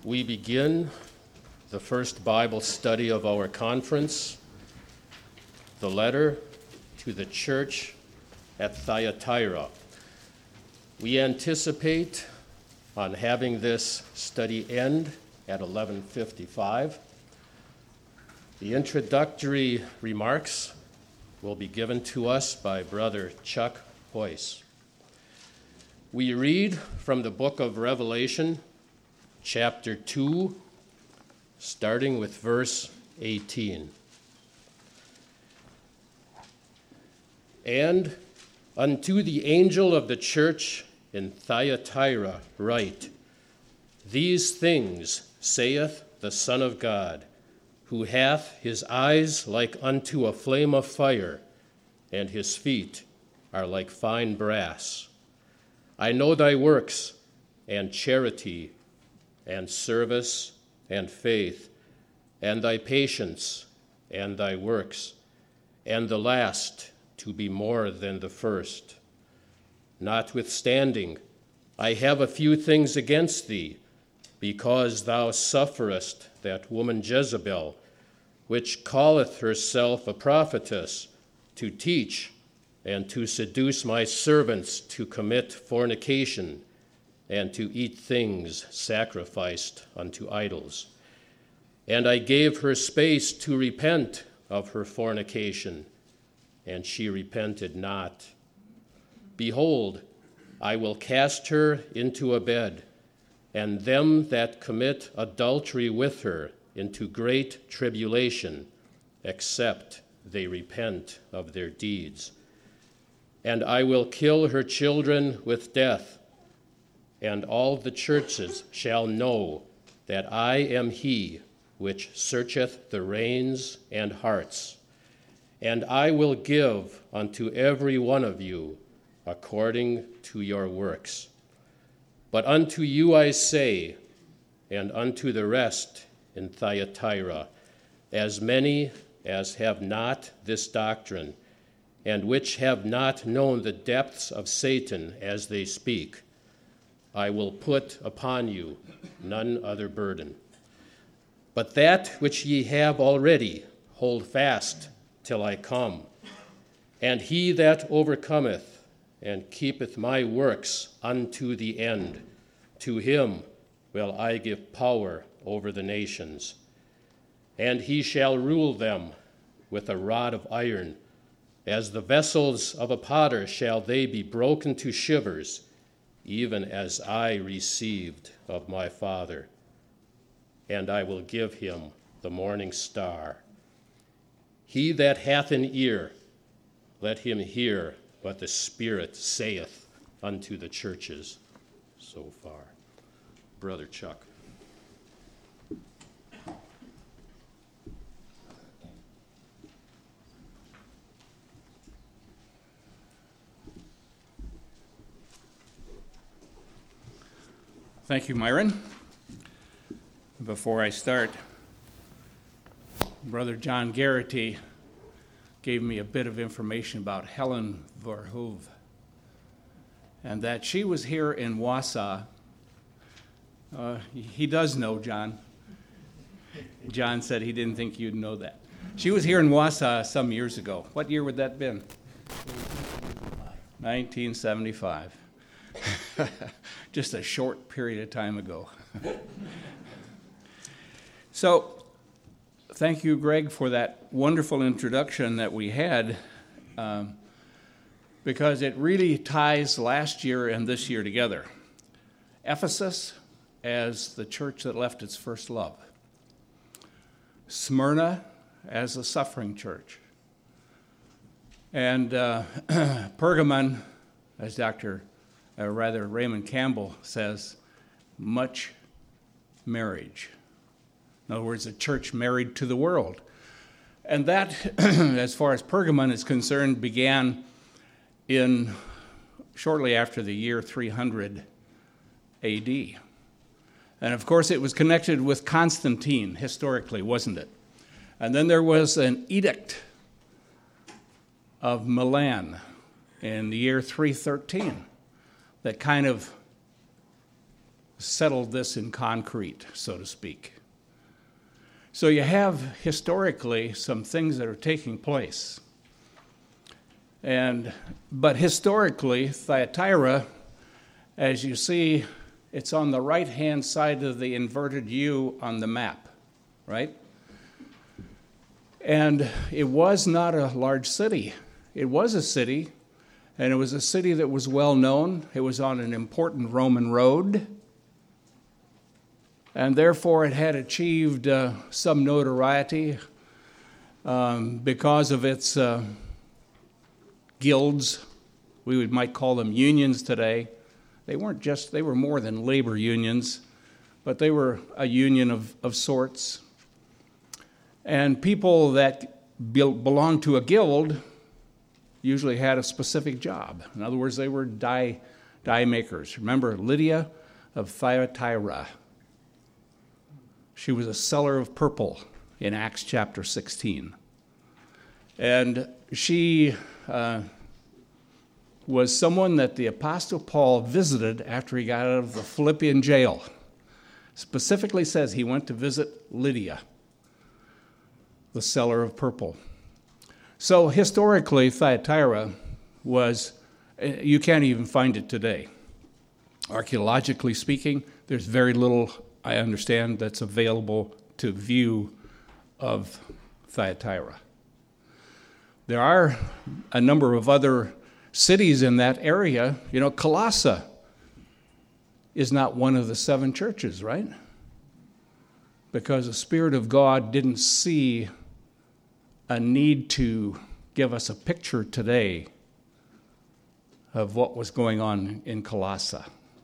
We begin the first Bible study of our conference, the letter to the church at Thyatira. We anticipate on having this study end at 11:55. The introductory remarks will be given to us by Brother Chuck Hoyce. We read from the book of Revelation, chapter 2, starting with verse 18. And unto the angel of the church in Thyatira write, These things saith the Son of God, who hath his eyes like unto a flame of fire, and his feet are like fine brass. I know thy works, and charity, and service, and faith, and thy patience, and thy works, and the last to be more than the first. Notwithstanding, I have a few things against thee, because thou sufferest that woman Jezebel, which calleth herself a prophetess, to teach and to seduce my servants to commit fornication and to eat things sacrificed unto idols. And I gave her space to repent of her fornication, and she repented not. Behold, I will cast her into a bed, and them that commit adultery with her into great tribulation, except they repent of their deeds. And I will kill her children with death, and all the churches shall know that I am he which searcheth the reins and hearts. And I will give unto every one of you according to your works. But unto you I say, and unto the rest in Thyatira, as many as have not this doctrine, and which have not known the depths of Satan as they speak, I will put upon you none other burden. But that which ye have already, hold fast till I come. And he that overcometh and keepeth my works unto the end, to him will I give power over the nations. And he shall rule them with a rod of iron. As the vessels of a potter shall they be broken to shivers, even as I received of my Father. And I will give him the morning star. He that hath an ear, let him hear what the Spirit saith unto the churches. So far. Brother Chuck. Thank you, Myron. Before I start, Brother John Garrity gave me a bit of information about Helen Verhoeven, and that she was here in Wausau. He does know, John. John said he didn't think you'd know that. She was here in Wausau some years ago. What year would that have been? 1975. Just a short period of time ago. So, thank you, Greg, for that wonderful introduction that we had, because it really ties last year and this year together. Ephesus as the church that left its first love. Smyrna as a suffering church. And Pergamon, as Raymond Campbell says, much marriage. In other words, a church married to the world. And that, as far as Pergamon is concerned, began shortly after the year 300 A.D. And of course, it was connected with Constantine, historically, wasn't it? And then there was an edict of Milan in the year 313 that kind of settled this in concrete, so to speak. So you have historically some things that are taking place. But historically, Thyatira, as you see, it's on the right-hand side of the inverted U on the map, right? And it was not a large city. It was a city, and it was a city that was well known. It was on an important Roman road, and therefore it had achieved some notoriety because of its guilds. We might call them unions today. They were more than labor unions, but they were a union of sorts. And people that belonged to a guild usually had a specific job. In other words, they were dye makers. Remember Lydia of Thyatira? She was a seller of purple in Acts chapter 16. And she was someone that the Apostle Paul visited after he got out of the Philippian jail. Specifically says he went to visit Lydia, the seller of purple. So historically, Thyatira was, you can't even find it today. Archaeologically speaking, there's very little, I understand, that's available to view of Thyatira. There are a number of other cities in that area. You know, Colossae is not one of the 7 churches, right? Because the Spirit of God didn't see a need to give us a picture today of what was going on in Colossae.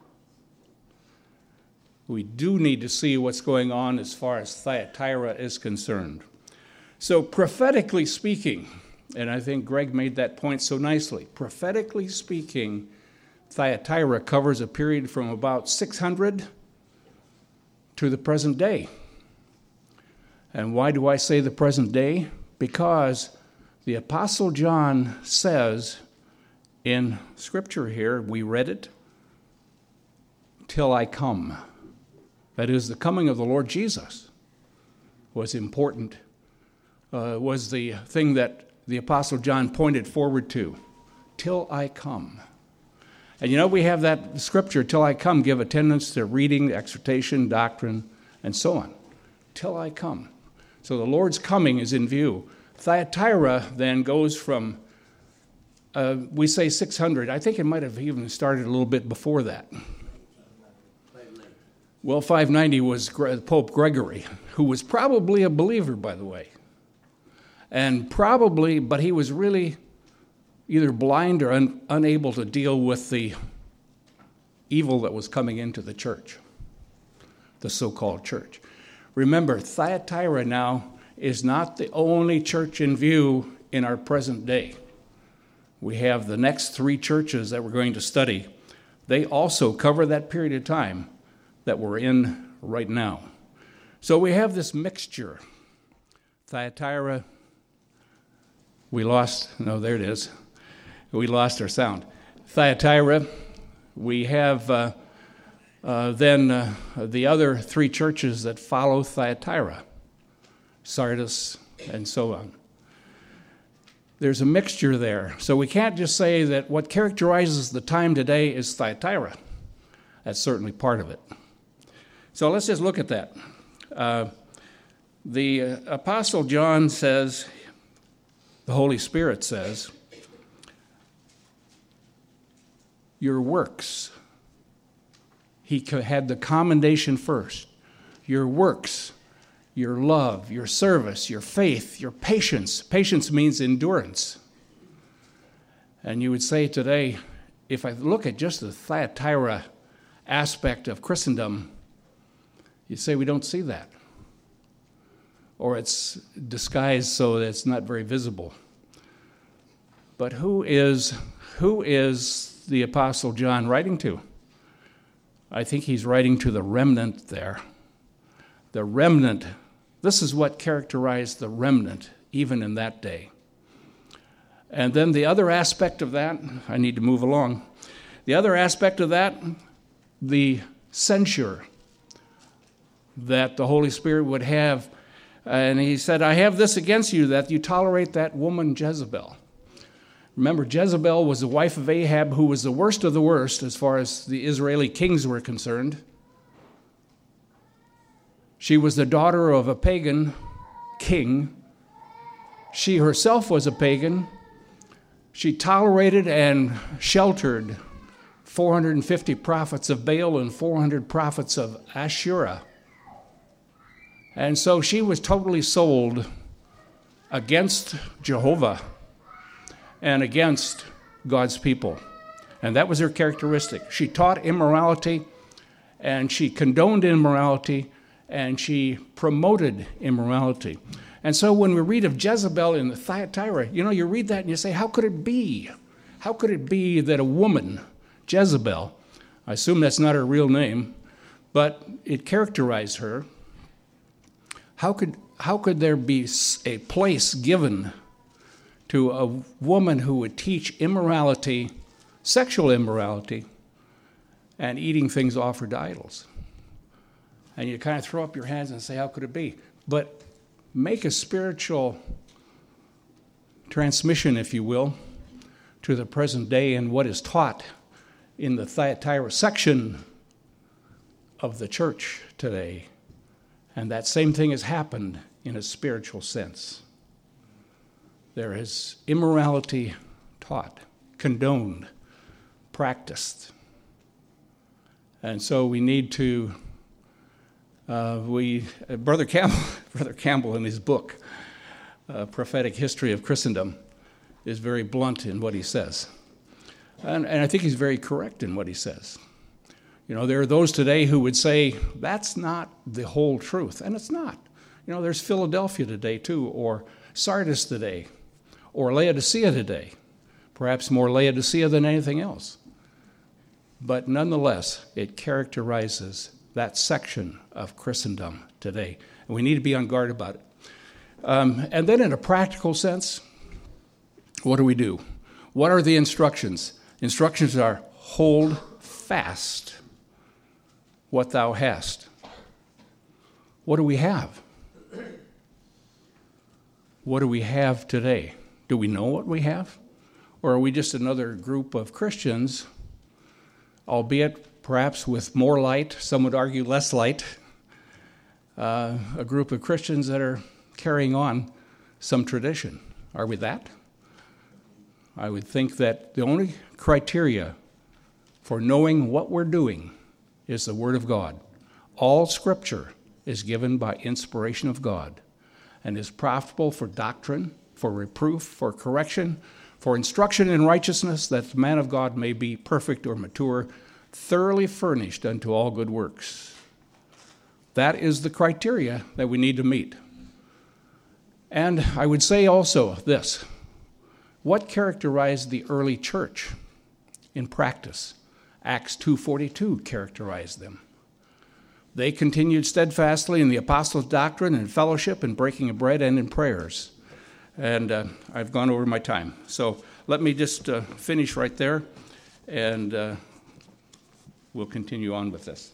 We do need to see what's going on as far as Thyatira is concerned. So prophetically speaking, and I think Greg made that point so nicely, prophetically speaking, Thyatira covers a period from about 600 to the present day. And why do I say the present day? Because the Apostle John says in Scripture here, we read it, till I come. That is, the coming of the Lord Jesus was important, was the thing that the Apostle John pointed forward to, till I come. And you know, we have that Scripture, till I come, give attendance to reading, exhortation, doctrine, and so on. Till I come. So the Lord's coming is in view. Thyatira then goes from, we say 600. I think it might have even started a little bit before that. Well, 590 was Pope Gregory, who was probably a believer, by the way. And probably, but he was really either blind or unable to deal with the evil that was coming into the church, the so-called church. Remember, Thyatira now is not the only church in view in our present day. We have the next 3 churches that we're going to study. They also cover that period of time that we're in right now. So we have this mixture. Thyatira, we lost our sound. Thyatira, we have then the other 3 churches that follow Thyatira, Sardis, and so on. There's a mixture there. So we can't just say that what characterizes the time today is Thyatira. That's certainly part of it. So let's just look at that. The Apostle John says, the Holy Spirit says, your works. He had the commendation first. Your works, your love, your service, your faith, your patience. Patience means endurance. And you would say today, if I look at just the Thyatira aspect of Christendom, you say we don't see that. Or it's disguised so that it's not very visible. But who is the Apostle John writing to? I think he's writing to the remnant there. The remnant, this is what characterized the remnant even in that day. And then the other aspect of that, I need to move along. The other aspect of that, the censure that the Holy Spirit would have. And he said, I have this against you, that you tolerate that woman Jezebel. Remember, Jezebel was the wife of Ahab, who was the worst of the worst as far as the Israeli kings were concerned. She was the daughter of a pagan king. She herself was a pagan. She tolerated and sheltered 450 prophets of Baal and 400 prophets of Asherah. And so she was totally sold against Jehovah and against God's people. And that was her characteristic. She taught immorality, and she condoned immorality, and she promoted immorality. And so when we read of Jezebel in the Thyatira, you read that and you say, how could it be? How could it be that a woman, Jezebel, I assume that's not her real name, but it characterized her. How could there be a place given to a woman who would teach immorality, sexual immorality, and eating things offered to idols? And you kind of throw up your hands and say, how could it be? But make a spiritual transmission, if you will, to the present day and what is taught in the Thyatira section of the church today. And that same thing has happened in a spiritual sense. There is immorality taught, condoned, practiced. And so we need to, Brother Campbell in his book, Prophetic History of Christendom, is very blunt in what he says. And I think he's very correct in what he says. There are those today who would say, that's not the whole truth. And it's not. There's Philadelphia today, too, or Sardis today, or Laodicea today. Perhaps more Laodicea than anything else. But nonetheless, it characterizes that section of Christendom today. And we need to be on guard about it. And then in a practical sense, what do we do? What are the instructions? Instructions are, hold fast what thou hast. What do we have? What do we have today? Do we know what we have? Or are we just another group of Christians, albeit perhaps with more light, some would argue less light, a group of Christians that are carrying on some tradition? Are we that? I would think that the only criteria for knowing what we're doing is the Word of God. All Scripture is given by inspiration of God and is profitable for doctrine, for reproof, for correction, for instruction in righteousness, that the man of God may be perfect or mature, thoroughly furnished unto all good works. That is the criteria that we need to meet. And I would say also this: what characterized the early church in practice? Acts 2:42 characterized them. They continued steadfastly in the apostles' doctrine and fellowship and breaking of bread and in prayers. And I've gone over my time. So let me just finish right there, and we'll continue on with this.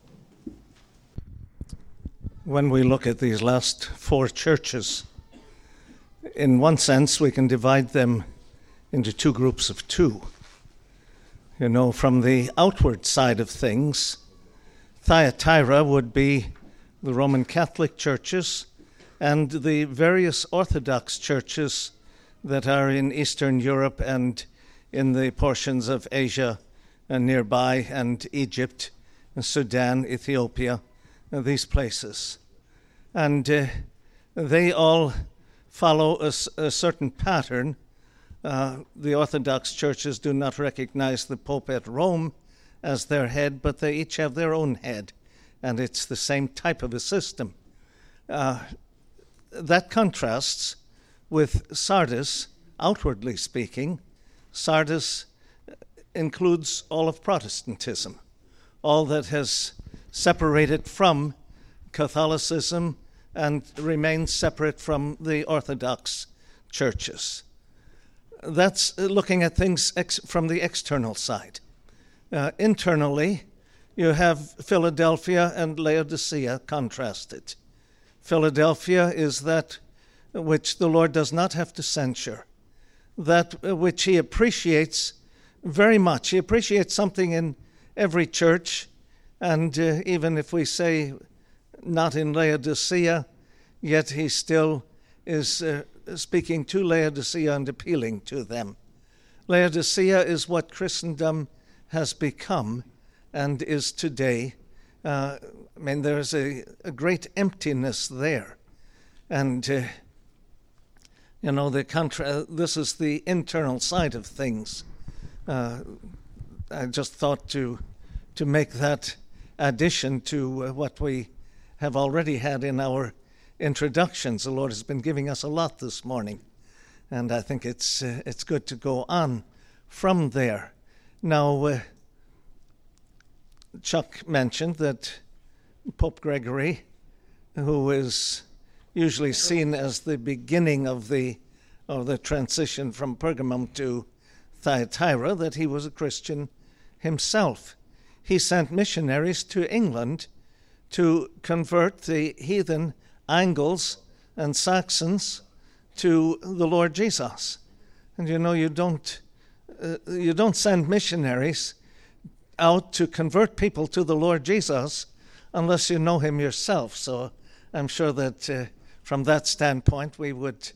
When we look at these last four churches, in one sense we can divide them into two groups of two. From the outward side of things, Thyatira would be the Roman Catholic churches and the various Orthodox churches that are in Eastern Europe and in the portions of Asia and nearby, and Egypt, and Sudan, Ethiopia, and these places. And they all follow a certain pattern. The Orthodox churches do not recognize the Pope at Rome as their head, but they each have their own head, and it's the same type of a system. That contrasts with Sardis, outwardly speaking. Sardis includes all of Protestantism, all that has separated from Catholicism and remains separate from the Orthodox churches. That's looking at things from the external side. Internally, you have Philadelphia and Laodicea contrasted. Philadelphia is that which the Lord does not have to censure, that which he appreciates very much. He appreciates something in every church, and even if we say not in Laodicea, yet he still is speaking to Laodicea and appealing to them. Laodicea is what Christendom has become and is today. There's a great emptiness there. And, this is the internal side of things. I just thought to make that addition to what we have already had in our introductions. The Lord has been giving us a lot this morning, and I think it's good to go on from there. Now, Chuck mentioned that Pope Gregory, who is usually seen as the beginning of the transition from Pergamum to Thyatira, that he was a Christian himself. He sent missionaries to England to convert the heathen Angles and Saxons to the Lord Jesus. And you don't send missionaries out to convert people to the Lord Jesus unless you know him yourself. So I'm sure that from that standpoint we would,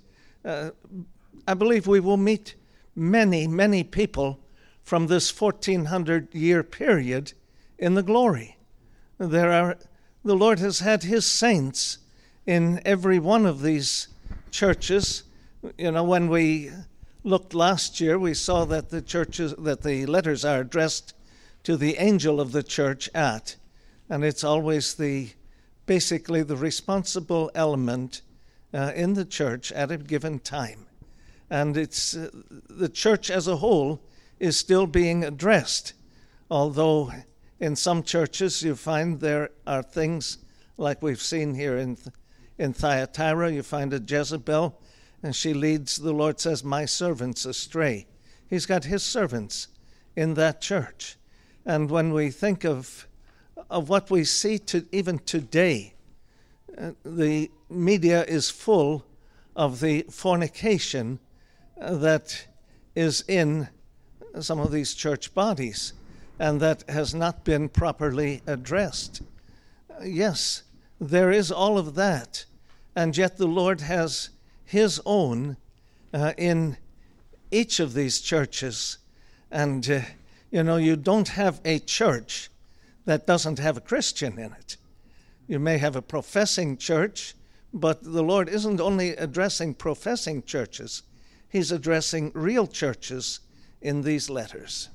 I believe we will meet many, many people from this 1400-year period in the glory. The Lord has had his saints in every one of these churches. When we looked last year, we saw that the letters are addressed to the angel of the church at, and it's always basically the responsible element in the church at a given time. And it's the church as a whole is still being addressed, although in some churches you find there are things like we've seen here in Thyatira. You find a Jezebel, and she leads, the Lord says, my servants astray. He's got his servants in that church. And when we think of what we see even today, the media is full of the fornication that is in some of these church bodies, and that has not been properly addressed. Yes, there is all of that, and yet the Lord has his own in each of these churches. And, you don't have a church that doesn't have a Christian in it. You may have a professing church, but the Lord isn't only addressing professing churches, he's addressing real churches in these letters.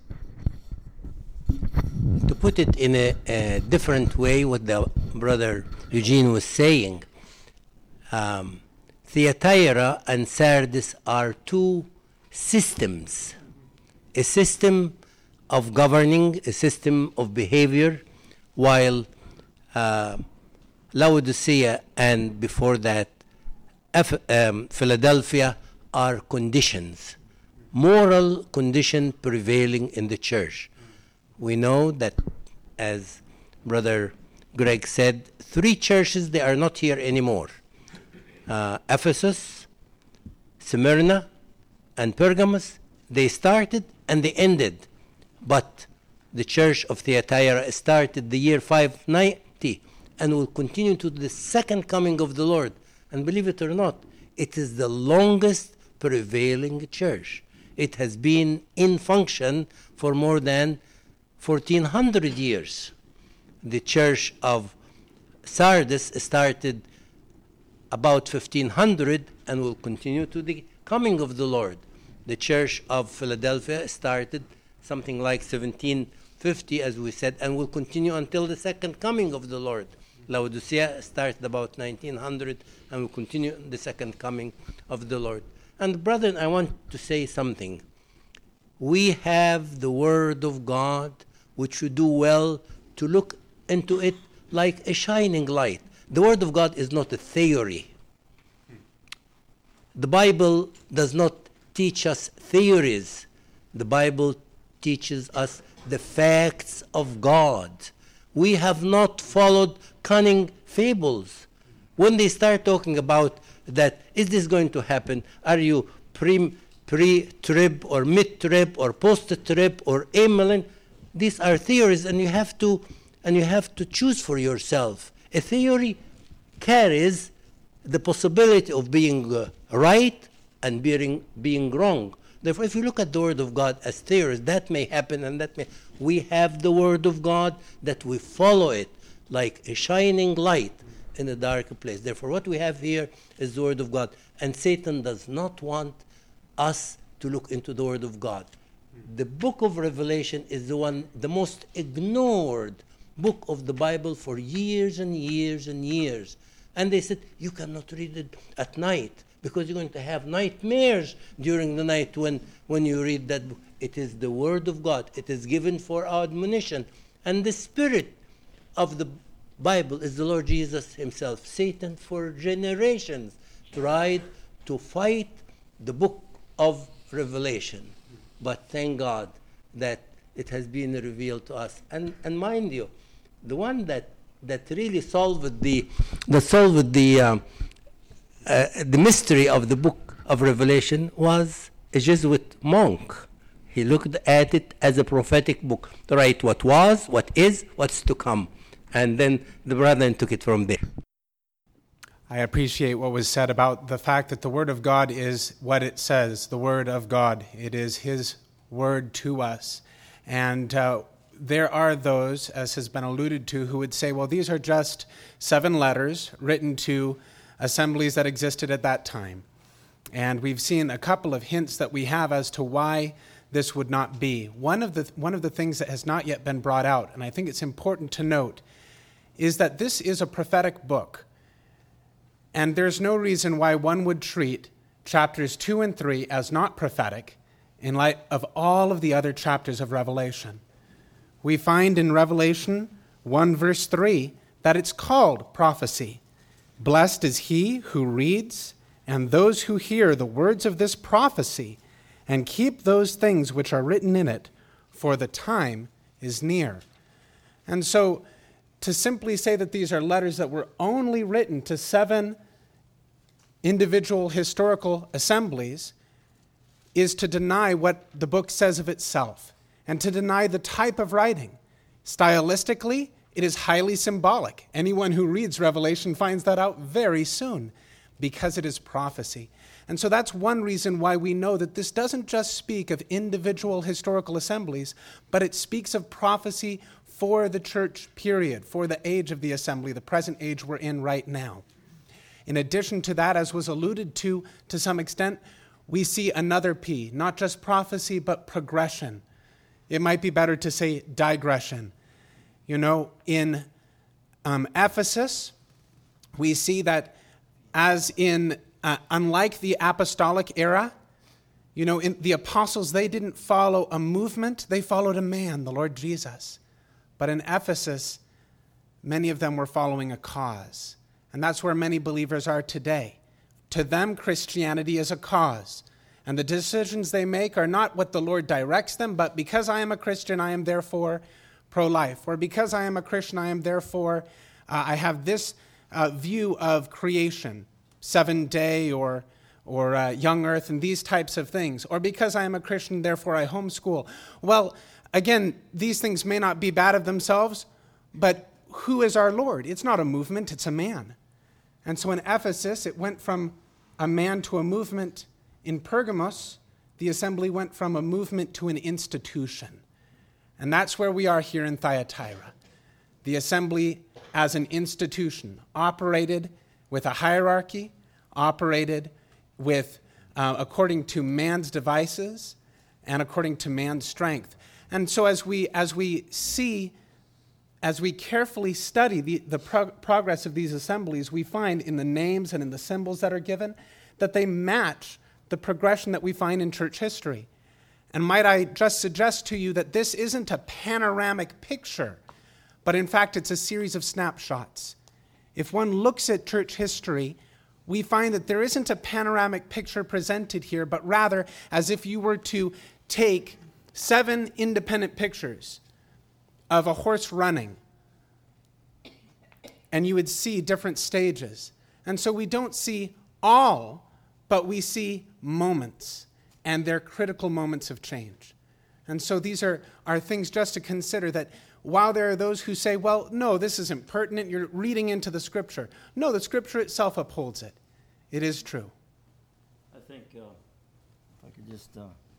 To put it in a different way, what the brother Eugene was saying, Thyatira and Sardis are two systems, a system of governing, a system of behavior, while Laodicea and before that Philadelphia are conditions, moral condition prevailing in the church. We know that, as Brother Greg said, three churches, they are not here anymore. Ephesus, Smyrna, and Pergamos, they started and they ended. But the church of Thyatira started the year 590 and will continue to the second coming of the Lord. And believe it or not, it is the longest prevailing church. It has been in function for more than 1400 years. The church of Sardis started about 1500 and will continue to the coming of the Lord. The church of Philadelphia started something like 1750, as we said, and will continue until the second coming of the Lord. Laodicea started about 1900 and will continue the second coming of the Lord. And brethren, I want to say something. We have the Word of God, which we do well to look into it like a shining light. The Word of God is not a theory. The Bible does not teach us theories. The Bible teaches us the facts of God. We have not followed cunning fables. When they start talking about that, is this going to happen? Are you pre-trib or mid-trib or post-trib or amillennial? These are theories, and you have to choose for yourself. A theory carries the possibility of being right and being wrong. Therefore, if you look at the Word of God as theories, that may happen and that may. We have the Word of God, that we follow it like a shining light in a dark place. Therefore, what we have here is the Word of God. And Satan does not want us to look into the Word of God. The book of Revelation is the most ignored book of the Bible for years and years and years. And they said, you cannot read it at night because you're going to have nightmares during the night when you read that book. It is the Word of God. It is given for our admonition. And the spirit of the Bible is the Lord Jesus himself. Satan, for generations, tried to fight the book of Revelation. But thank God that it has been revealed to us. And mind you, the one that really solved the mystery of the book of Revelation was a Jesuit monk. He looked at it as a prophetic book, to write what was, what is, what's to come. And then the brethren took it from there. I appreciate what was said about the fact that the Word of God is what it says, the Word of God. It is His Word to us. And there are those, as has been alluded to, who would say, well, these are just 7 letters written to assemblies that existed at that time. And we've seen a couple of hints that we have as to why this would not be. One of the things that has not yet been brought out, and I think it's important to note, is that this is a prophetic book. And there's no reason why one would treat chapters 2 and 3 as not prophetic in light of all of the other chapters of Revelation. We find in Revelation 1 verse 3 that it's called prophecy. Blessed is he who reads and those who hear the words of this prophecy and keep those things which are written in it, for the time is near. And so to simply say that these are letters that were only written to 7 individual historical assemblies is to deny what the book says of itself and to deny the type of writing. Stylistically, it is highly symbolic. Anyone who reads Revelation finds that out very soon because it is prophecy. And so that's one reason why we know that this doesn't just speak of individual historical assemblies, but it speaks of prophecy for the church period, for the age of the assembly, the present age we're in right now. In addition to that, as was alluded to some extent, we see another P, not just prophecy, but progression. It might be better to say digression. You know, in Ephesus, we see that as in, unlike the apostolic era, you know, in the apostles, they didn't follow a movement, they followed a man, the Lord Jesus. But in Ephesus, many of them were following a cause. And that's where many believers are today. To them, Christianity is a cause. And the decisions they make are not what the Lord directs them, but because I am a Christian, I am therefore pro-life. Or because I am a Christian, I am therefore, I have this view of creation, 7-day or young earth and these types of things. Or because I am a Christian, therefore I homeschool. Well, again, these things may not be bad of themselves, but who is our Lord? It's not a movement, it's a man. And so in Ephesus, it went from a man to a movement. In Pergamos, the assembly went from a movement to an institution. And that's where we are here in Thyatira. The assembly as an institution, operated with a hierarchy, operated with according to man's devices and according to man's strength. And so as we carefully study the progress of these assemblies, we find in the names and in the symbols that are given that they match the progression that we find in church history. And might I just suggest to you that this isn't a panoramic picture, but in fact it's a series of snapshots. If one looks at church history, we find that there isn't a panoramic picture presented here, but rather as if you were to take 7 independent pictures of a horse running, and you would see different stages. And so we don't see all, but we see moments, and they're critical moments of change. And so these are things just to consider, that while there are those who say, well, no, this isn't pertinent, you're reading into the Scripture. No, the Scripture itself upholds it. It is true. I think if I could just,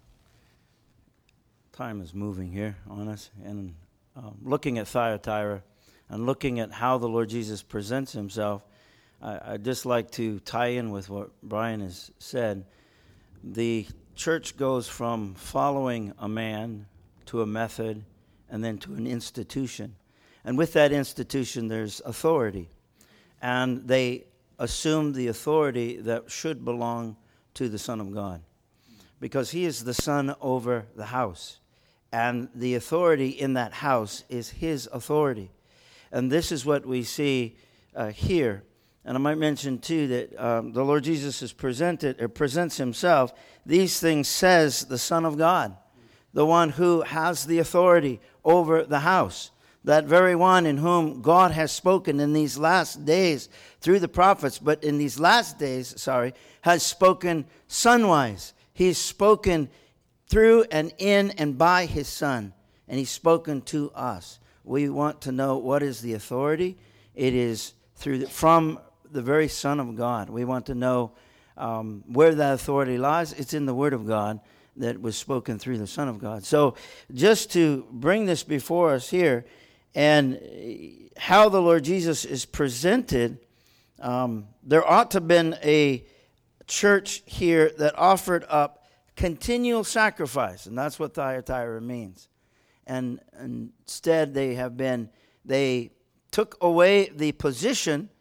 time is moving here on us, and looking at Thyatira and looking at how the Lord Jesus presents himself, I'd just like to tie in with what Brian has said. The church goes from following a man to a method and then to an institution. And with that institution, there's authority. And they assume the authority that should belong to the Son of God, because he is the son over the house. And the authority in that house is his authority. And this is what we see here. And I might mention, too, that the Lord Jesus presents himself. These things says the Son of God, the one who has the authority over the house, that very one in whom God has spoken in these last days through the prophets, but in these last days, has spoken Son-wise. He's spoken through and in and by his Son, and he's spoken to us. We want to know what is the authority. It is from the very Son of God. We want to know where that authority lies. It's in the Word of God that was spoken through the Son of God. So just to bring this before us here, and how the Lord Jesus is presented, there ought to have been a church here that offered up continual sacrifice, and that's what Thyatira means. And instead they took away the position,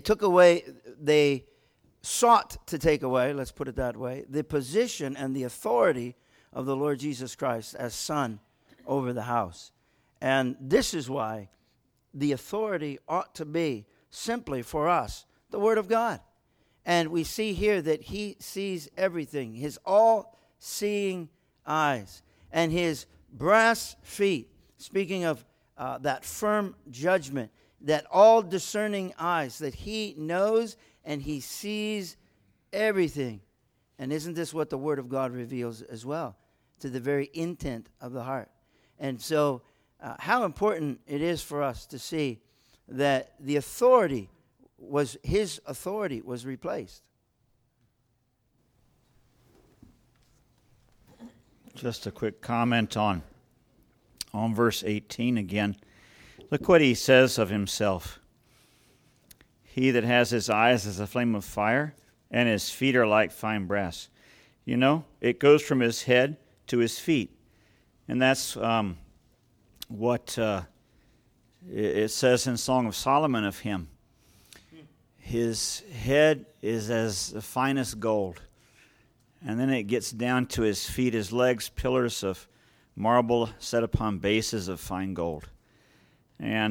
they sought to take away, let's put it that way, the position and the authority of the Lord Jesus Christ as Son over the house. And this is why the authority ought to be simply for us the Word of God. And we see here that he sees everything, his all-seeing eyes, and his brass feet, speaking of that firm judgment, that all-discerning eyes, that he knows and he sees everything. And isn't this what the Word of God reveals as well, to the very intent of the heart? And so how important it is for us to see that his authority was replaced. Just a quick comment on verse 18 again. Look what he says of himself. He that has his eyes as a flame of fire, and his feet are like fine brass. You know, it goes from his head to his feet. And that's what it says in Song of Solomon of him. His head is as the finest gold. And then it gets down to his feet, his legs, pillars of marble set upon bases of fine gold. And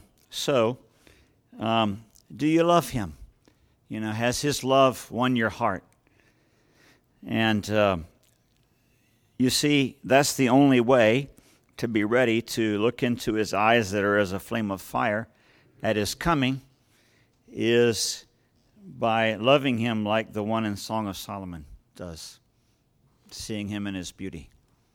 do you love him? You know, has his love won your heart? And you see, that's the only way to be ready to look into his eyes that are as a flame of fire at his coming, is by loving him like the one in Song of Solomon does, seeing him in his beauty.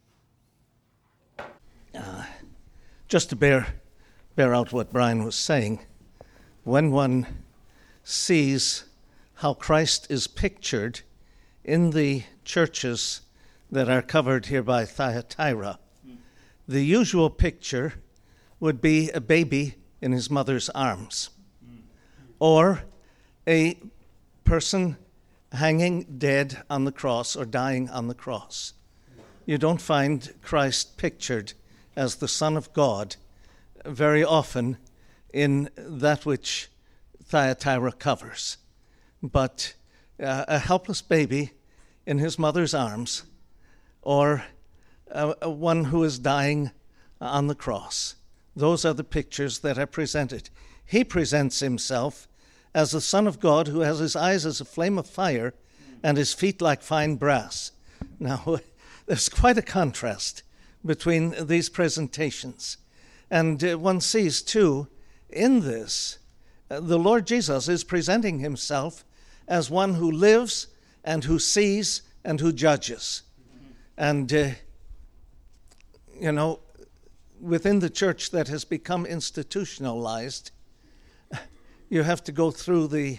Just to bear out what Brian was saying, when one sees how Christ is pictured in the churches that are covered here by Thyatira, the usual picture would be a baby in his mother's arms, or a person hanging dead on the cross or dying on the cross. You don't find Christ pictured as the Son of God very often in that which Thyatira covers, but a helpless baby in his mother's arms, or one who is dying on the cross. Those are the pictures that are presented. He presents himself as the Son of God who has his eyes as a flame of fire and his feet like fine brass. Now, there's quite a contrast between these presentations. And one sees, too, in this, the Lord Jesus is presenting himself as one who lives and who sees and who judges. And, within the church that has become institutionalized, you have to go through the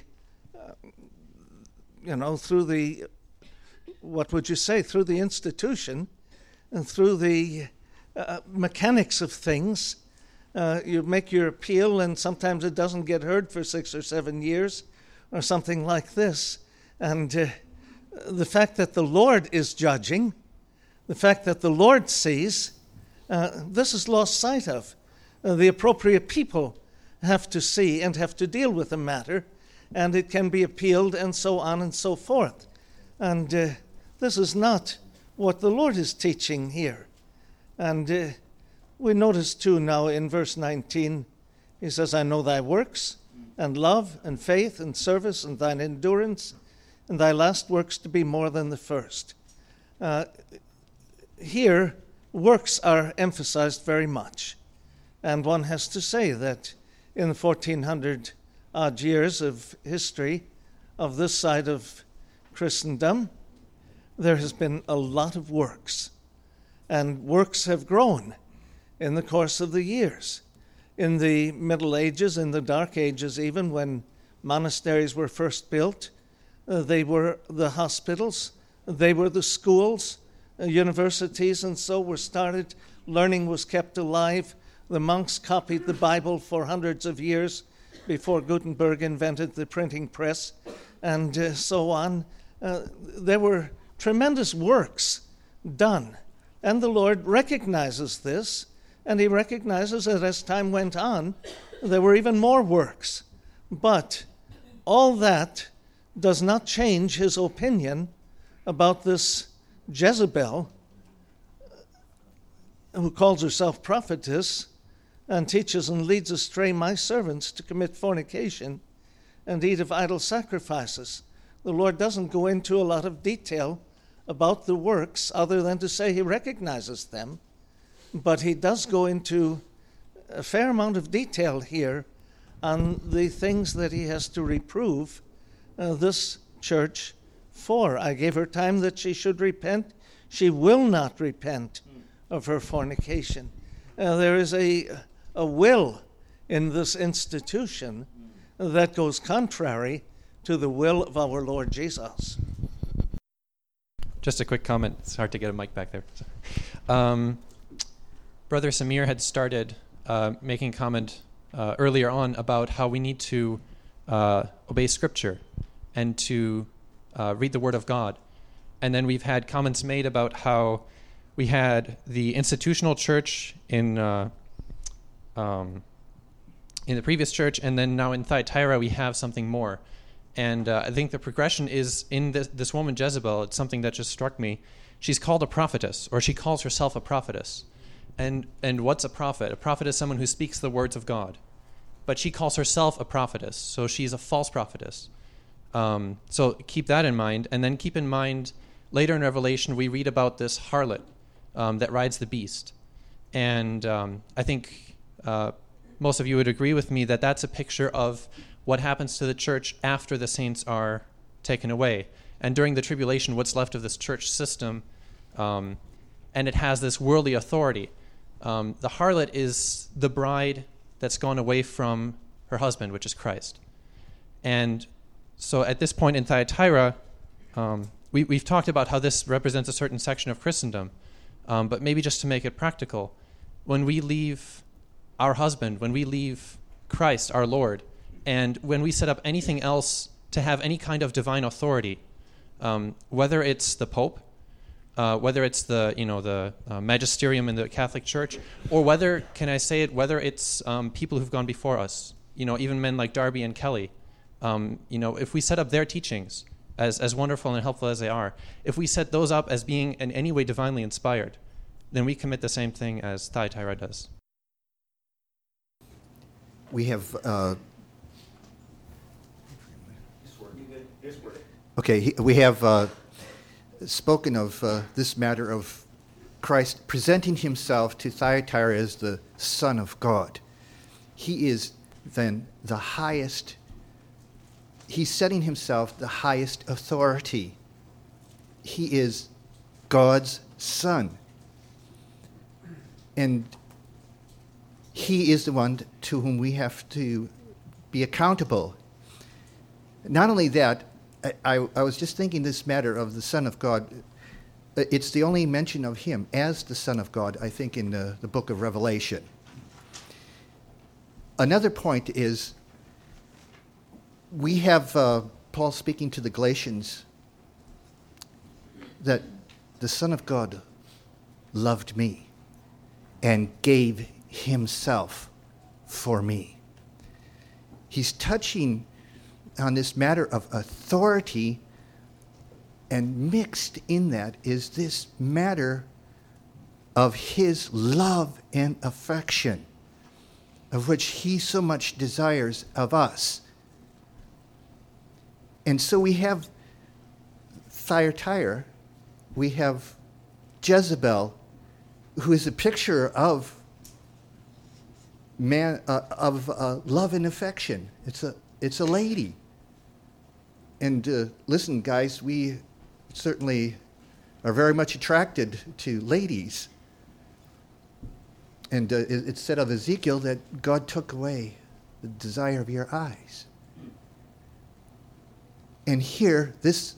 institution and through the mechanics of things. You make your appeal, and sometimes it doesn't get heard for 6 or 7 years or something like this. And the fact that the Lord is judging, the fact that the Lord sees, this is lost sight of. The appropriate people have to see and have to deal with the matter, and it can be appealed and so on and so forth. And this is not what the Lord is teaching here. And we notice too now in verse 19, he says, I know thy works, and love, and faith, and service, and thine endurance, and thy last works to be more than the first. Here, works are emphasized very much. And one has to say that in the 1400-odd years of history of this side of Christendom, there has been a lot of works. And works have grown in the course of the years. In the Middle Ages, in the Dark Ages even, when monasteries were first built, they were the hospitals, they were the schools, universities, and so were started. Learning was kept alive. The monks copied the Bible for hundreds of years before Gutenberg invented the printing press, and so on. There were tremendous works done, and the Lord recognizes this, and he recognizes that as time went on, there were even more works. But all that does not change his opinion about this Jezebel, who calls herself prophetess and teaches and leads astray my servants to commit fornication and eat of idol sacrifices. The Lord doesn't go into a lot of detail about the works other than to say he recognizes them, but he does go into a fair amount of detail here on the things that he has to reprove this church for. I gave her time that she should repent. She will not repent of her fornication. There is a will in this institution that goes contrary to the will of our Lord Jesus. Just a quick comment. It's hard to get a mic back there. Brother Samir had started making comment earlier on about how we need to obey Scripture and to read the Word of God. And then we've had comments made about how we had the institutional church in the previous church, and then now in Thyatira we have something more. And I think the progression is in this woman Jezebel. It's something that just struck me. She's called a prophetess, or she calls herself a prophetess. And what's a prophet? A prophet is someone who speaks the words of God. But she calls herself a prophetess, so she's a false prophetess. So keep that in mind. And then keep in mind, later in Revelation, we read about this harlot that rides the beast. And I think most of you would agree with me that that's a picture of what happens to the church after the saints are taken away. And during the tribulation, what's left of this church system, and it has this worldly authority. The harlot is the bride that's gone away from her husband, which is Christ. And so at this point in Thyatira, we've talked about how this represents a certain section of Christendom, but maybe just to make it practical, when we leave our husband, when we leave Christ, our Lord, and when we set up anything else to have any kind of divine authority, whether it's the Pope, whether it's the magisterium in the Catholic Church, or whether it's people who've gone before us, even men like Darby and Kelly, if we set up their teachings as wonderful and helpful as they are, if we set those up as being in any way divinely inspired, then we commit the same thing as Thyatira does. We have we have spoken of this matter of Christ presenting himself to Thyatira as the Son of God. He is than the highest. He's setting himself the highest authority. He is God's Son. And he is the one to whom we have to be accountable. Not only that, I was just thinking this matter of the Son of God. It's the only mention of him as the Son of God, I think, in the book of Revelation. Another point is we have Paul speaking to the Galatians that the Son of God loved me and gave himself for me. He's touching on this matter of authority, and mixed in that is this matter of his love and affection, of which he so much desires of us. And so we have Thyatira, we have Jezebel, who is a picture of love and affection. It's a lady. And listen, guys, we certainly are very much attracted to ladies. And it's said of Ezekiel that God took away the desire of your eyes. And here, this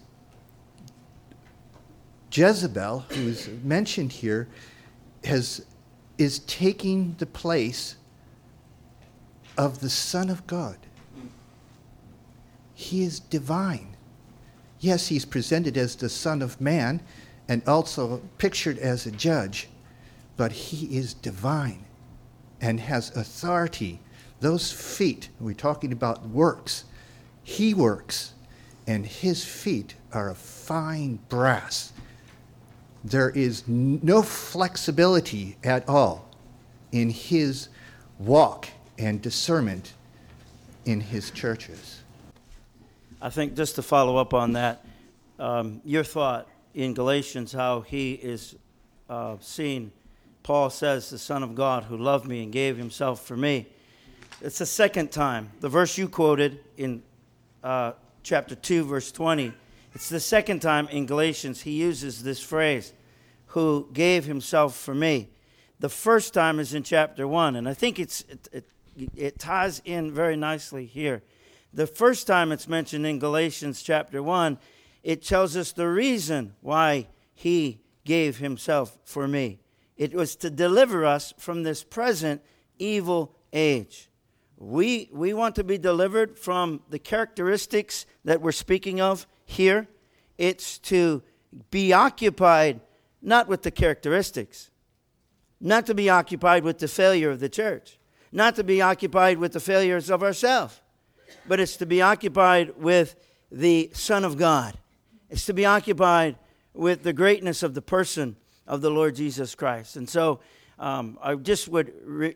Jezebel, who is mentioned here, is taking the place of the Son of God. He is divine. Yes, he's presented as the Son of Man and also pictured as a judge, but he is divine and has authority. Those feet, we're talking about works. He works, and his feet are of fine brass. There is no flexibility at all in his walk and discernment in his churches. I think just to follow up on that, your thought in Galatians, how he is seen, Paul says, the Son of God who loved me and gave himself for me. It's the second time. The verse you quoted in chapter 2, verse 20, it's the second time in Galatians he uses this phrase, who gave himself for me. The first time is in chapter 1, and I think it ties in very nicely here. The first time it's mentioned in Galatians chapter 1, it tells us the reason why he gave himself for me. It was to deliver us from this present evil age. We want to be delivered from the characteristics that we're speaking of here. It's to be occupied not with the characteristics, not to be occupied with the failure of the church, not to be occupied with the failures of ourselves, but it's to be occupied with the Son of God. It's to be occupied with the greatness of the person of the Lord Jesus Christ. And so I just would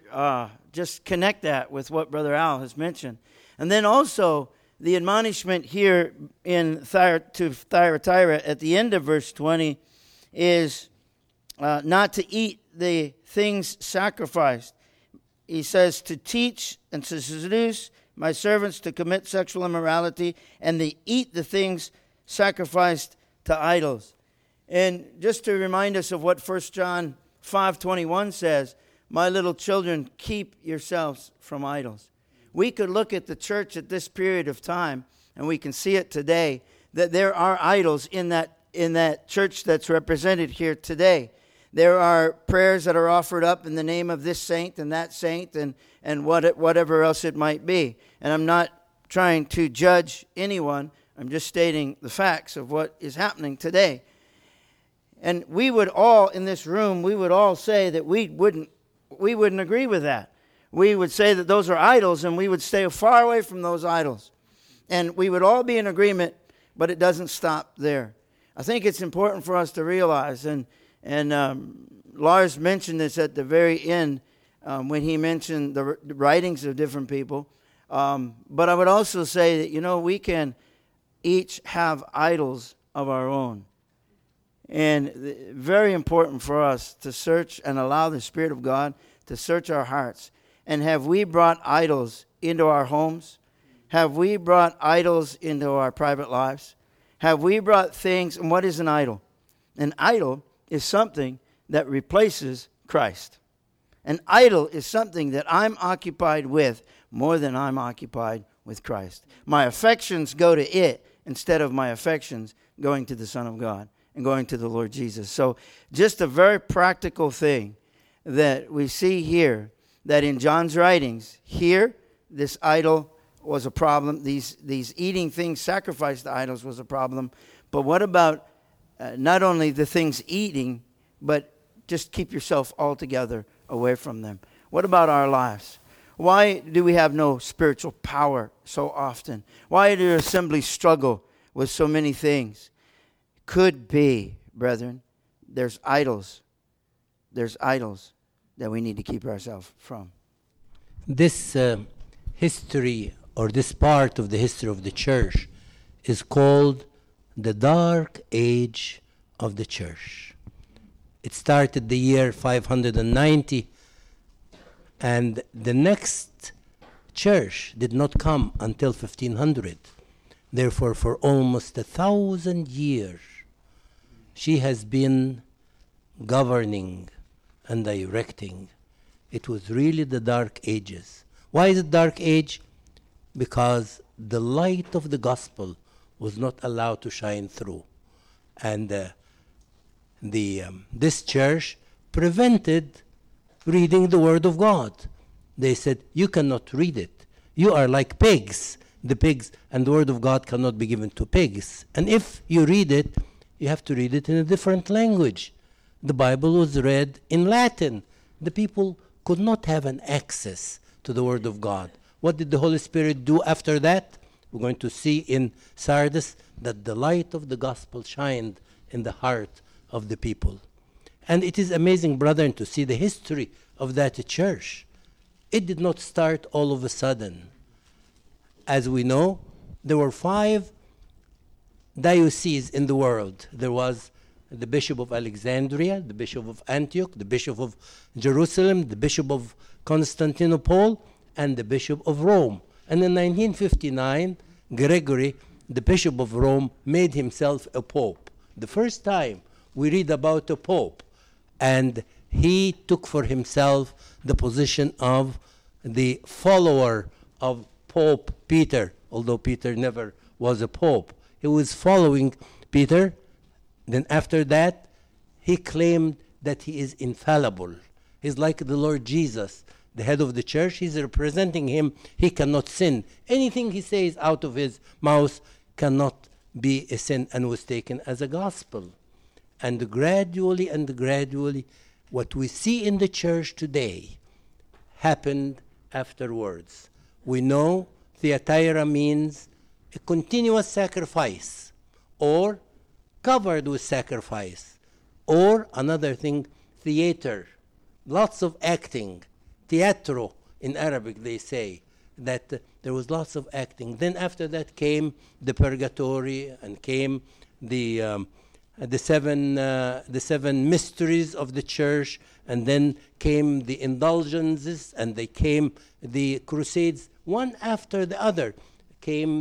just connect that with what Brother Al has mentioned. And then also the admonishment here to Thyatira at the end of verse 20 is not to eat the things sacrificed. He says to teach and to seduce my servants to commit sexual immorality and to eat the things sacrificed to idols. And just to remind us of what 1 John 5:21 says, my little children, keep yourselves from idols. We could look at the church at this period of time, and we can see it today, that there are idols in that church that's represented here today. There are prayers that are offered up in the name of this saint and that saint and whatever else it might be. And I'm not trying to judge anyone. I'm just stating the facts of what is happening today. And we would all, in this room, we would all say that we wouldn't agree with that. We would say that those are idols, and we would stay far away from those idols. And we would all be in agreement, but it doesn't stop there. I think it's important for us to realize, and Lars mentioned this at the very end when he mentioned the writings of different people. But I would also say that, we can each have idols of our own. And very important for us to search and allow the Spirit of God to search our hearts. And have we brought idols into our homes? Have we brought idols into our private lives? Have we brought things? And what is an idol? An idol is something that replaces Christ. An idol is something that I'm occupied with more than I'm occupied with Christ. My affections go to it instead of my affections going to the Son of God and going to the Lord Jesus. So just a very practical thing that we see here, that in John's writings, here, this idol was a problem. These eating things sacrificed to idols was a problem. But what about not only the things eating, but just keep yourself altogether away from them? What about our lives? Why do we have no spiritual power so often? Why do assemblies struggle with so many things? Could be, brethren, there's idols. There's idols that we need to keep ourselves from. This history, or this part of the history of the church, is called the Dark Age of the Church. It started the year 590, and the next church did not come until 1500. Therefore, for almost 1,000 years, she has been governing and directing. It was really the Dark Ages. Why is it Dark Age? Because the light of the gospel was not allowed to shine through. And this church prevented reading the Word of God. They said, you cannot read it. You are like pigs. The pigs, and the Word of God cannot be given to pigs. And if you read it, you have to read it in a different language. The Bible was read in Latin. The people could not have an access to the Word of God. What did the Holy Spirit do after that? We're going to see in Sardis that the light of the gospel shined in the heart of the people. And it is amazing, brethren, to see the history of that church. It did not start all of a sudden. As we know, there were 5 dioceses in the world. There was the Bishop of Alexandria, the Bishop of Antioch, the Bishop of Jerusalem, the Bishop of Constantinople, and the Bishop of Rome. And in 1959, Gregory, the Bishop of Rome, made himself a pope. The first time we read about a pope, and he took for himself the position of the follower of Pope Peter, although Peter never was a pope. He was following Peter. Then after that, he claimed that he is infallible. He's like the Lord Jesus, the head of the church. He's representing him. He cannot sin. Anything he says out of his mouth cannot be a sin, and was taken as a gospel. And gradually, what we see in the church today happened afterwards. We know Thyatira means a continuous sacrifice, or covered with sacrifice, or another thing, theater, lots of acting, teatro in Arabic they say, that there was lots of acting. Then after that came the purgatory, and came the seven mysteries of the church, and then came the indulgences, and they came the crusades, one after the other. Came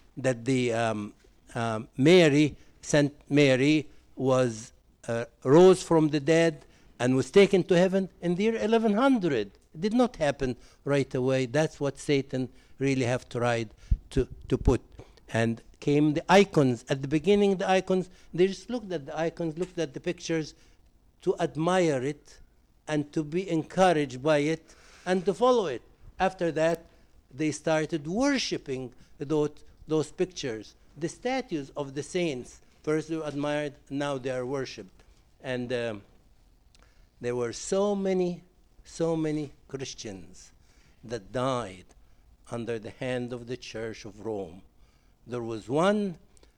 Mary, Saint Mary, was rose from the dead and was taken to heaven in the year 1100. It did not happen right away. That's what Satan really have tried to put. And came the icons. At the beginning, the icons, they just looked at the icons, looked at the pictures to admire it and to be encouraged by it and to follow it. After that, they started worshiping those pictures. The statues of the saints, first they were admired, now they are worshipped. And there were so many Christians that died under the hand of the Church of Rome. There was one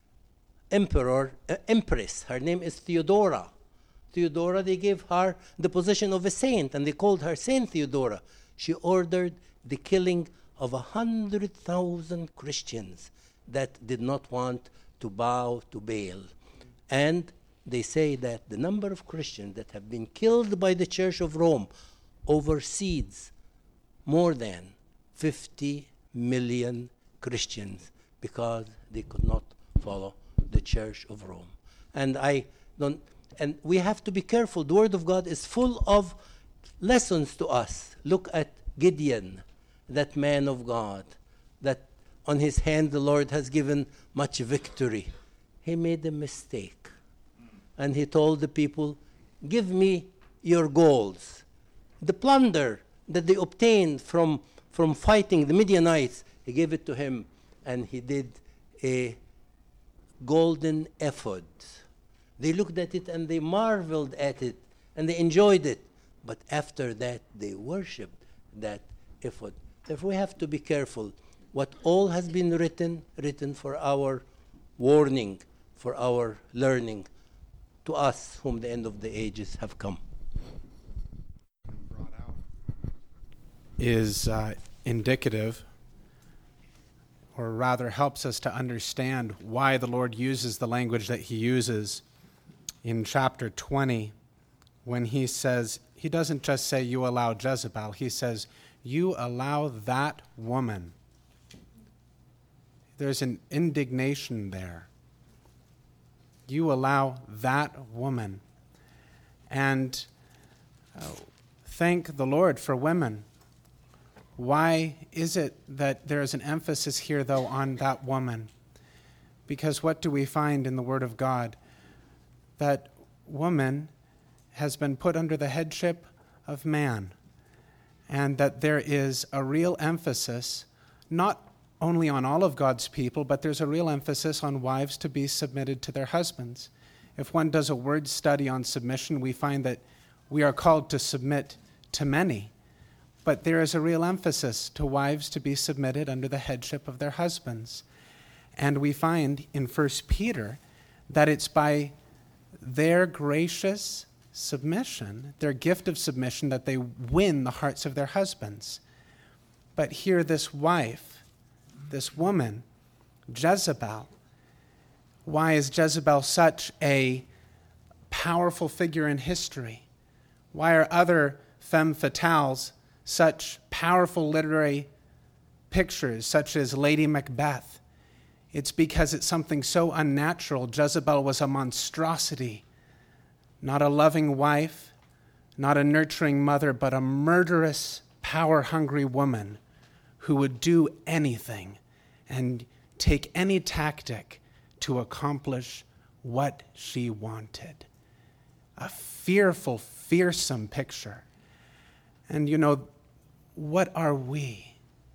empress, her name is Theodora. Theodora, they gave her the position of a saint, and they called her Saint Theodora. She ordered the killing of 100,000 Christians that did not want to bow to Baal. And they say that the number of Christians that have been killed by the Church of Rome overseas more than 50 million Christians because they could not follow the Church of Rome. And we have to be careful. The Word of God is full of lessons to us. Look at Gideon, that man of God, that on his hand the Lord has given much victory. He made a mistake. And he told the people, give me your golds. The plunder that they obtained from fighting the Midianites, he gave it to him, and he did a golden ephod. They looked at it and they marveled at it and they enjoyed it. But after that, they worshipped that ephod. Therefore, we have to be careful. What all has been written for our warning, for our learning, to us whom the end of the ages have come. Is indicative, or rather helps us to understand why the Lord uses the language that he uses in chapter 20 when he says, he doesn't just say you allow Jezebel, he says you allow that woman. There's an indignation there. You allow that woman. And thank the Lord for women. Why is it that there is an emphasis here, though, on that woman? Because what do we find in the Word of God? That woman has been put under the headship of man, and that there is a real emphasis, not only on all of God's people, but there's a real emphasis on wives to be submitted to their husbands. If one does a word study on submission, we find that we are called to submit to many. But there is a real emphasis to wives to be submitted under the headship of their husbands. And we find in 1 Peter that it's by their gracious submission, their gift of submission, that they win the hearts of their husbands. But here this wife, this woman, Jezebel, why is Jezebel such a powerful figure in history? Why are other femme fatales such powerful literary pictures, such as Lady Macbeth? It's because it's something so unnatural. Jezebel was a monstrosity, not a loving wife, not a nurturing mother, but a murderous, power-hungry woman who would do anything and take any tactic to accomplish what she wanted. A fearful, fearsome picture. And you know, what are we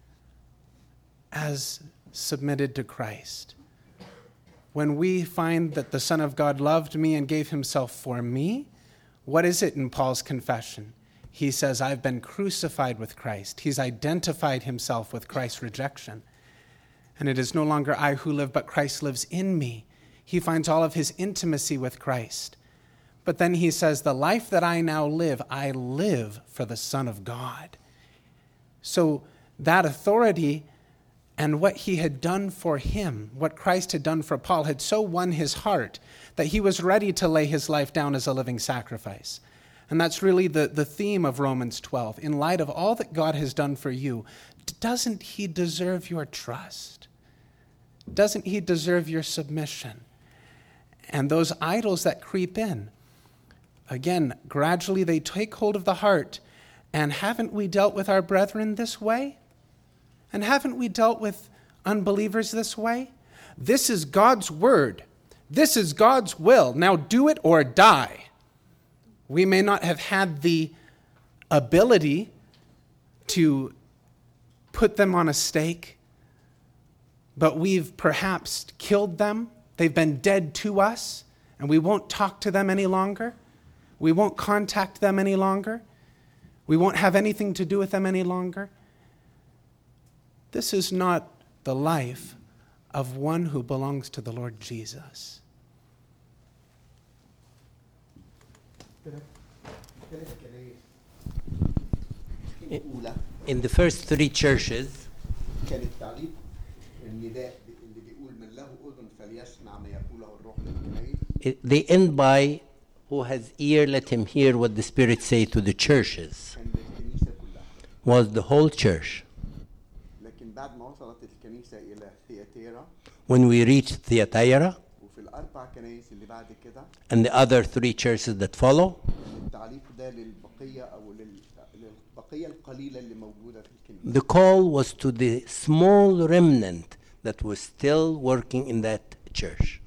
as submitted to Christ? When we find that the Son of God loved me and gave himself for me, what is it in Paul's confession? He says, I've been crucified with Christ. He's identified himself with Christ's rejection. And it is no longer I who live, but Christ lives in me. He finds all of his intimacy with Christ. But then he says, the life that I now live, I live for the Son of God. So that authority and what he had done for him, what Christ had done for Paul, had so won his heart that he was ready to lay his life down as a living sacrifice. And that's really the theme of Romans 12. In light of all that God has done for you, doesn't he deserve your trust? Doesn't he deserve your submission? And those idols that creep in, again, gradually they take hold of the heart. And haven't we dealt with our brethren this way? And haven't we dealt with unbelievers this way? This is God's word. This is God's will. Now do it or die. We may not have had the ability to put them on a stake, but we've perhaps killed them. They've been dead to us, and we won't talk to them any longer. We won't contact them any longer. We won't have anything to do with them any longer. This is not the life of one who belongs to the Lord Jesus. In the first three churches, they end by, who has ear, let him hear what the Spirit say to the churches. Was the whole church. الكنيسة إلى ثياتيرا when we reached Thyatira وفي الأربع كنايس اللي بعد كده and the other 3 churches that follow, التعليق ده للبقية أو للبقية القليلة اللي موجودة في الكنيسة. the call was to the small remnant that was still working in that church.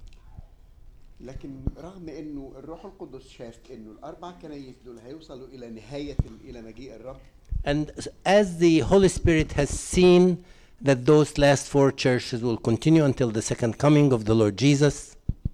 لكن رغم انه الروح القدس شاف انه الاربع كنايس دول هيوصلوا الى نهايه الى مجيء الرب. And as the Holy Spirit has seen that those last 4 churches will continue until the second coming of the Lord Jesus,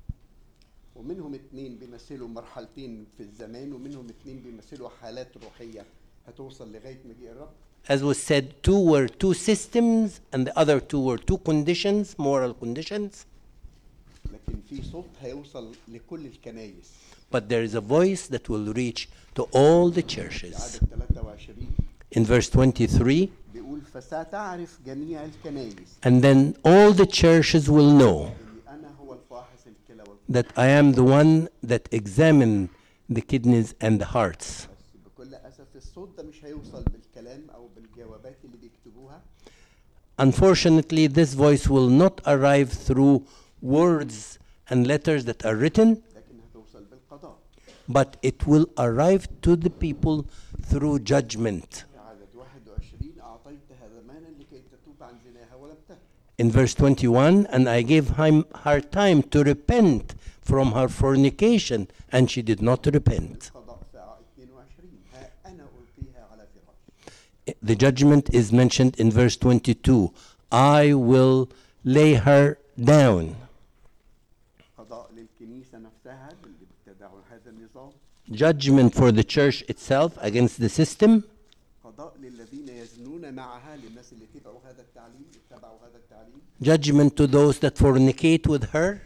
ومنهم 2 بيمثلوا مرحلتين في الزمان ومنهم 2 بيمثلوا حالات روحيه هتوصل لغايه مجيء الرب. as was said, 2 were 2 systems and the other 2 were 2 conditions, moral conditions. لكن في صوت هيوصل لكل الكنايس. But there is a voice that will reach to all the churches. عدد 23 In verse 23, بيقول فستعرف جميع الكنايس and then all the churches will know اني انا هو الفاحص الكلى that I am the one that examine the kidneys and the hearts. بكل اسف الصوت ده مش هيوصل بالكلام او بالجوابات اللي بيكتبوها. Unfortunately, this voice will not arrive through words and letters that are written, لكن هتوصل بالقضاء. but it will arrive to the people through judgment. عدد 21 أعطيتها زمانا لكي تتوب عن زناها ولم تتب. In verse 21, and I gave her time to repent from her fornication, and she did not repent. قضاء ساعة 22 ها أنا ألقيها على فراش. The judgment is mentioned in verse 22. I will lay her down. قضاء للكنيسة نفسها اللي بتدعو هذا النظام. Judgment for the church itself against the system. قضاء للذين يزنون معها للناس اللي اتبعوا هذا التعليم Judgment to those that fornicate with her.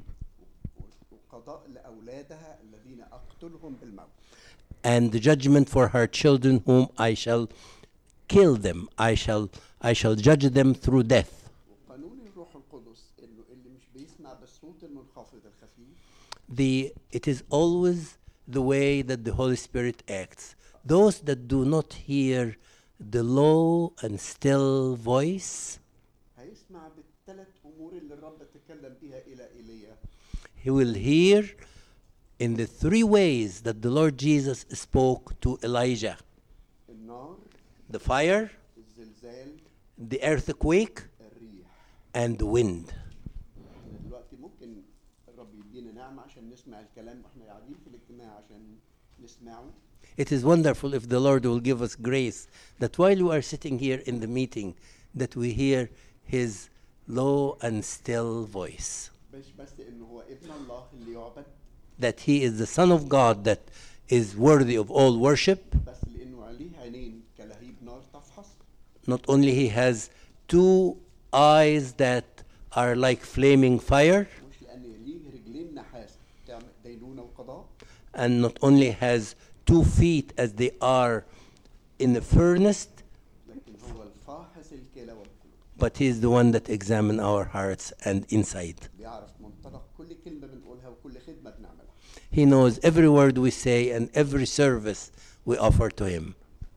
وقضاء لأولادها الذين أقتلهم بالموت. And the judgment for her children whom I shall kill them. I shall judge them through death. وقانون الروح القدس إنه اللي مش بيسمع بالصوت المنخفض الخفيف. It is always the way that the Holy Spirit acts. Those that do not hear the low and still voice, هيسمع بالثلاث أمور اللي الرب تكلم بها إلى إيليا. he will hear in the 3 ways that the Lord Jesus spoke to Elijah. النار, The fire, الزلزال, the earthquake, الريح. and the wind. دلوقتي ممكن الرب يدينا نعمة عشان نسمع الكلام واحنا قاعدين في الاجتماع عشان نسمعه. It is wonderful if the Lord will give us grace that while we are sitting here in the meeting, that we hear His low and still voice. بس إنه هو ابن الله اللي يعبد. That He is the Son of God that is worthy of all worship. بس لأنه عليه عينين كلهيب نار تفحص. Not only He has 2 eyes that are like flaming fire, مش لأن ليه رجلين نحاس تعمل دينونة وقضاء. and not only has 2 feet as they are in the furnace, لكن هو الفاحص الكلى والقلوب. but He is the one that examines our hearts and inside. بيعرف منطلق كل كلمة بنقولها وكل خدمة بنعملها. He knows every word we say and every service we offer to Him.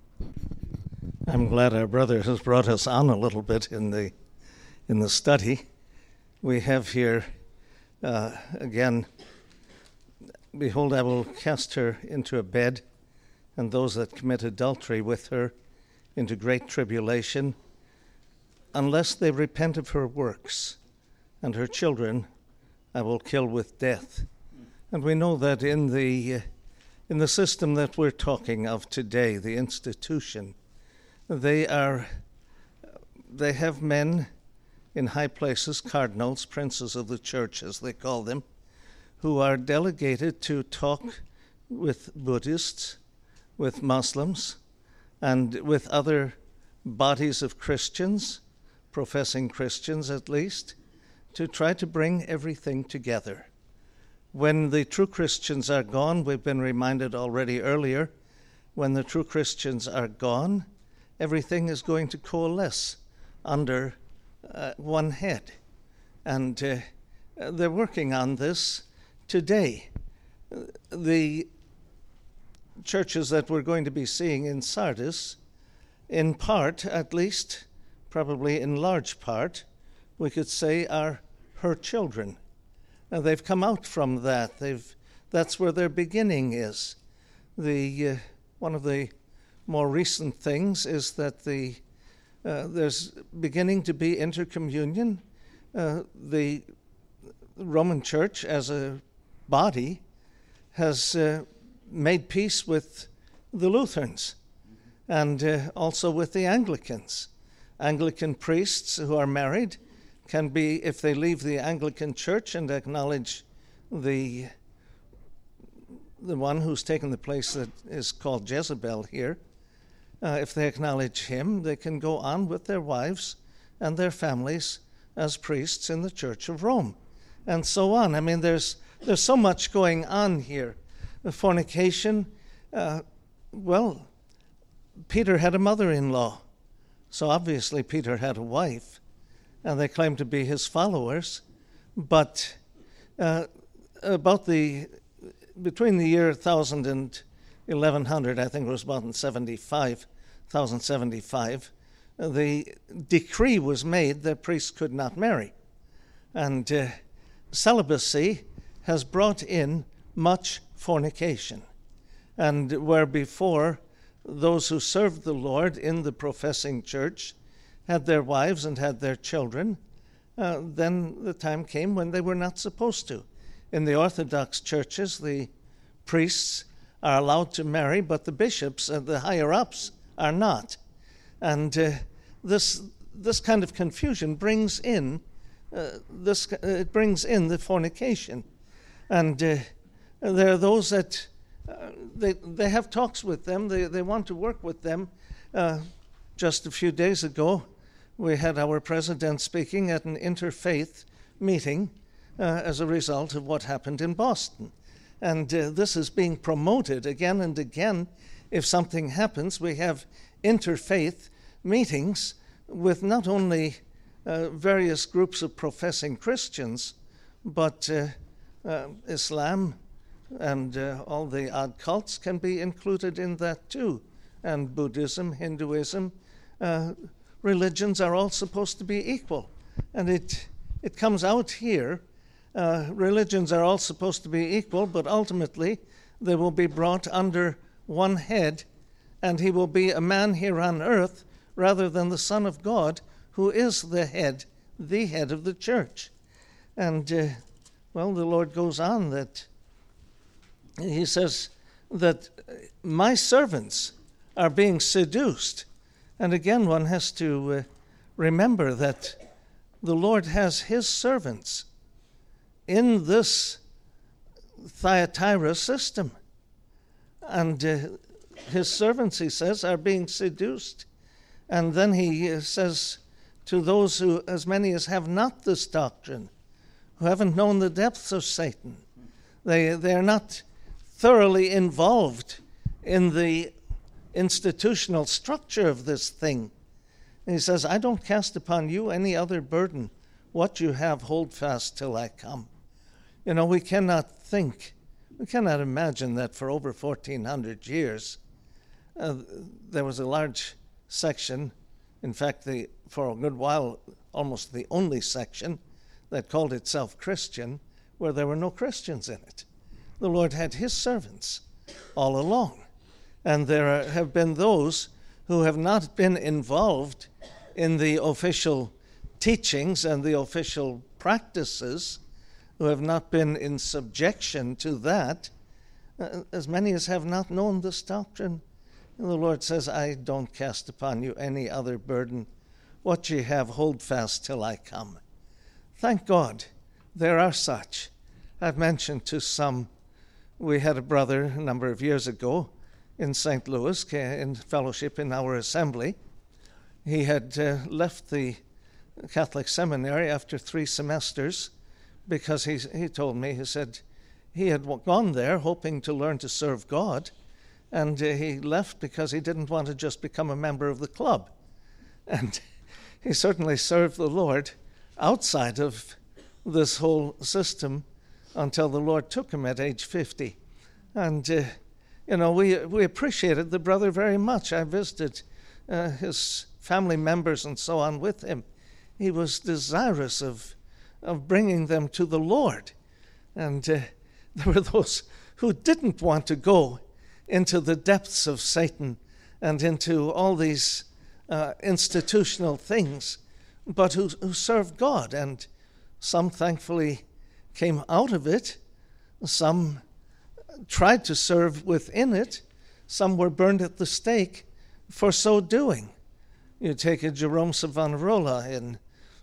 I'm glad our brother has brought us on a little bit in the study. We have here again, behold, I will cast her into a bed, and those that commit adultery with her into great tribulation, unless they repent of her works, and her children I will kill with death. And we know that in the system that we're talking of today, the institution, they have men in high places, cardinals, princes of the church, as they call them, who are delegated to talk with Buddhists, with Muslims, and with other bodies of Christians, professing Christians at least, to try to bring everything together. When the true Christians are gone, we've been reminded already earlier, when the true Christians are gone, everything is going to coalesce under one head. And they're working on this today. The churches that we're going to be seeing in Sardis, in part, at least, probably in large part, we could say, are her children. Now, they've come out from that. That's where their beginning is. One of the more recent things is that there's beginning to be intercommunion. The Roman Church as a body has made peace with the Lutherans and also with the Anglicans. Anglican priests who are married can be, if they leave the Anglican Church and acknowledge the one who's taken the place that is called Jezebel here, if they acknowledge him, they can go on with their wives and their families as priests in the Church of Rome, and so on. I mean, there's so much going on here. The fornication, well, Peter had a mother-in-law, so obviously Peter had a wife, and they claim to be his followers. But between the year 1000 and 1100, I think it was about in 1075, the decree was made that priests could not marry. And celibacy has brought in much fornication. And where before those who served the Lord in the professing church had their wives and had their children, then the time came when they were not supposed to. In the Orthodox churches, the priests are allowed to marry, but the bishops and the higher-ups are not. And this kind of confusion brings in the fornication. And there are those that they have talks with them. They want to work with them. Just a few days ago, we had our president speaking at an interfaith meeting as a result of what happened in Boston. And this is being promoted again and again. If something happens, we have interfaith meetings with not only various groups of professing Christians, but Islam and all the odd cults can be included in that too. And Buddhism, Hinduism, religions are all supposed to be equal. And it comes out here. Religions are all supposed to be equal, but ultimately they will be brought under one head, and he will be a man here on earth rather than the Son of God, who is the head of the church. And, well, the Lord goes on that he says that my servants are being seduced. And again, one has to remember that the Lord has his servants in this Thyatira system. And his servants, he says, are being seduced. And then he says to those who, as many as have not this doctrine, who haven't known the depths of Satan, they are not thoroughly involved in the institutional structure of this thing. And he says, I don't cast upon you any other burden. What you have, hold fast till I come. You know, we cannot imagine that for over 1,400 years, there was a large section, in fact, for a good while, almost the only section that called itself Christian, where there were no Christians in it. The Lord had his servants all along. And there have been those who have not been involved in the official teachings and the official practices, who have not been in subjection to that, as many as have not known this doctrine. And the Lord says, I don't cast upon you any other burden. What ye have, hold fast till I come. Thank God there are such. I've mentioned to some, we had a brother a number of years ago in St. Louis in fellowship in our assembly. He had left the Catholic seminary after 3 semesters because he told me, he said he had gone there hoping to learn to serve God, and he left because he didn't want to just become a member of the club. And he certainly served the Lord outside of this whole system until the Lord took him at age 50. And we appreciated the brother very much. I visited his family members and so on with him he was desirous of bringing them to the Lord. And there were those who didn't want to go into the depths of Satan and into all these institutional things, but who served God. And some thankfully came out of it. Some tried to serve within it. Some were burned at the stake for so doing. You take a Jerome Savonarola in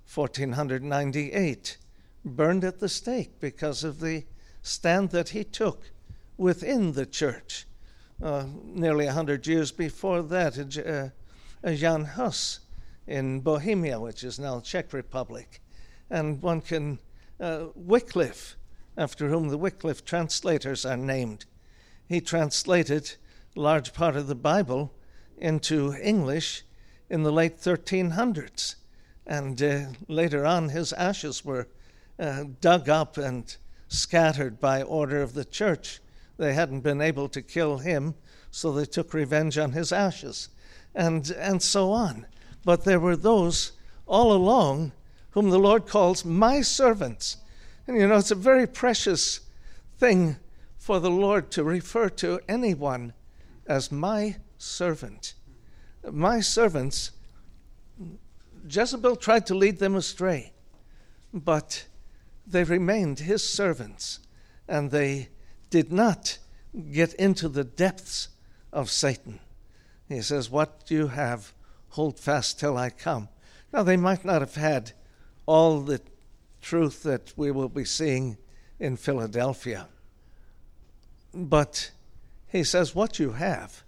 1498, burned at the stake because of the stand that he took within the church. Nearly 100 years before that, Jan Hus in Bohemia, which is now Czech Republic. And one can, Wycliffe, after whom the Wycliffe translators are named. He translated a large part of the Bible into English in the late 1300s. And later on, his ashes were dug up and scattered by order of the church. They hadn't been able to kill him, so they took revenge on his ashes, and so on. But there were those all along whom the Lord calls my servants. And you know, it's a very precious thing for the Lord to refer to anyone as my servant. My servants, Jezebel tried to lead them astray, but they remained his servants, and they did not get into the depths of Satan. He says, what you have, hold fast till I come. Now, they might not have had all the truth that we will be seeing in Philadelphia, but he says, what you have.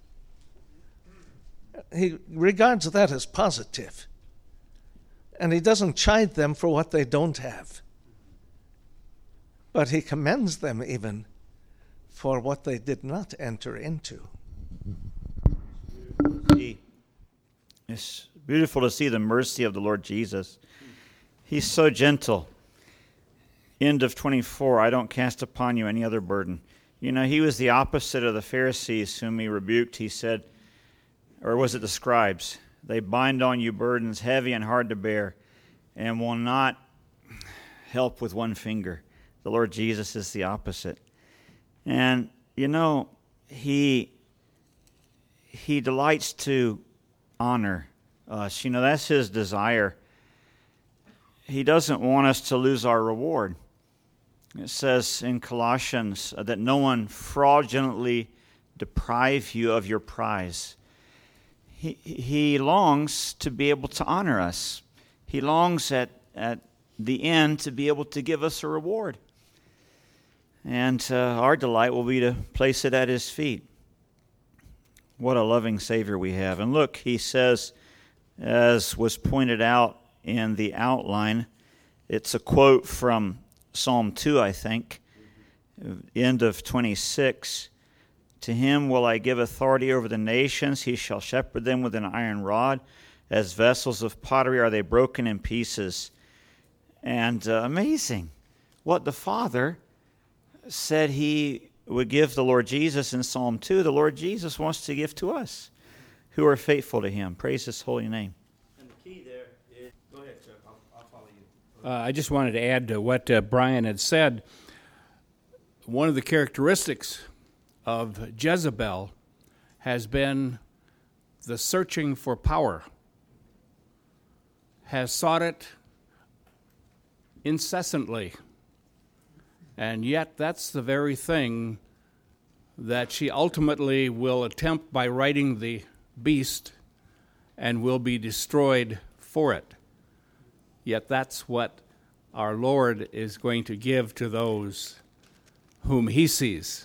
He regards that as positive, and he doesn't chide them for what they don't have, but he commends them even for what they did not enter into. It's beautiful to see the mercy of the Lord Jesus. He's so gentle. End of 24, I don't cast upon you any other burden. You know, he was the opposite of the Pharisees whom he rebuked. He said, or was it the scribes? They bind on you burdens heavy and hard to bear and will not help with one finger. The Lord Jesus is the opposite. And, you know, he delights to honor us. You know, that's his desire. He doesn't want us to lose our reward. It says in Colossians that no one fraudulently deprive you of your prize. He longs to be able to honor us. He longs at the end to be able to give us a reward. And our delight will be to place it at his feet. What a loving Savior we have. And look, he says, as was pointed out in the outline, it's a quote from Psalm 2, I think, end of 26. To him will I give authority over the nations. He shall shepherd them with an iron rod. As vessels of pottery are they broken in pieces. And amazing what the Father said he would give the Lord Jesus in Psalm 2. The Lord Jesus wants to give to us who are faithful to him. Praise his holy name. And the key there is, go ahead, sir. I'll follow you. I just wanted to add to what Brian had said. One of the characteristics of Jezebel has been the searching for power, has sought it incessantly. And yet that's the very thing that she ultimately will attempt by riding the beast and will be destroyed for it. Yet that's what our Lord is going to give to those whom he sees.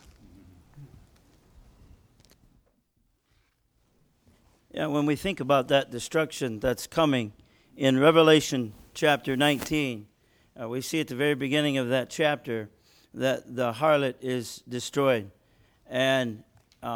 Yeah, when we think about that destruction that's coming in Revelation chapter 19, we see at the very beginning of that chapter that the harlot is destroyed. And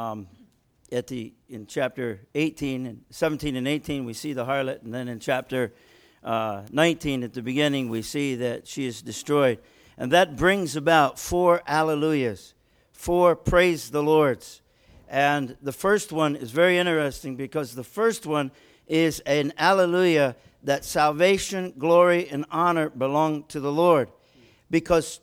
in chapter 18 and 17 and 18, we see the harlot. And then in chapter 19, at the beginning, we see that she is destroyed. And that brings about 4 alleluias, 4 praise the Lords. And the first one is very interesting because the first one is an alleluia that salvation, glory, and honor belong to the Lord, because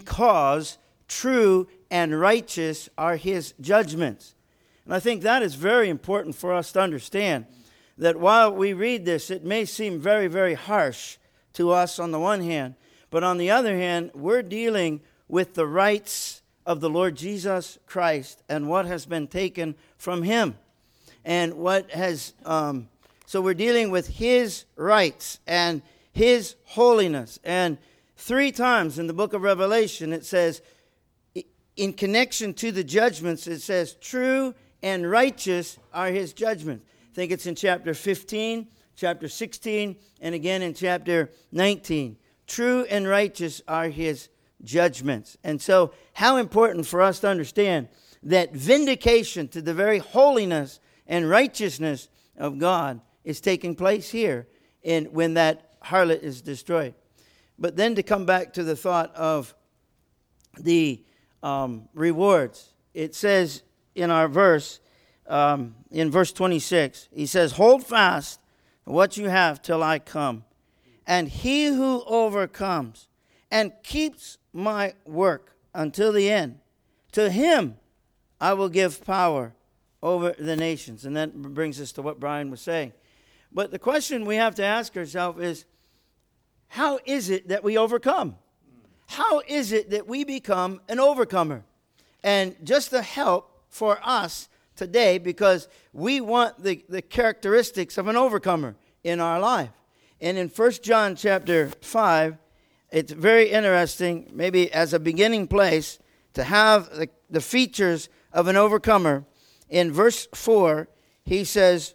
true and righteous are his judgments. And I think that is very important for us to understand, that while we read this, it may seem very, very harsh to us on the one hand, but on the other hand, we're dealing with the rights of the Lord Jesus Christ and what has been taken from him. And what has, so we're dealing with his rights and his holiness. And 3 times in the book of Revelation, it says, in connection to the judgments, it says, true and righteous are his judgments. I think it's in chapter 15, chapter 16, and again in chapter 19. True and righteous are his judgments. And so how important for us to understand that vindication to the very holiness and righteousness of God is taking place here when that harlot is destroyed. But then to come back to the thought of the rewards, it says in our verse, in verse 26, he says, hold fast what you have till I come. And he who overcomes and keeps my work until the end, to him I will give power over the nations. And that brings us to what Brian was saying. But the question we have to ask ourselves is, how is it that we overcome? How is it that we become an overcomer? And just the help for us today, because we want the characteristics of an overcomer in our life. And in 1 John chapter 5, it's very interesting, maybe as a beginning place, to have the features of an overcomer. In verse 4, he says,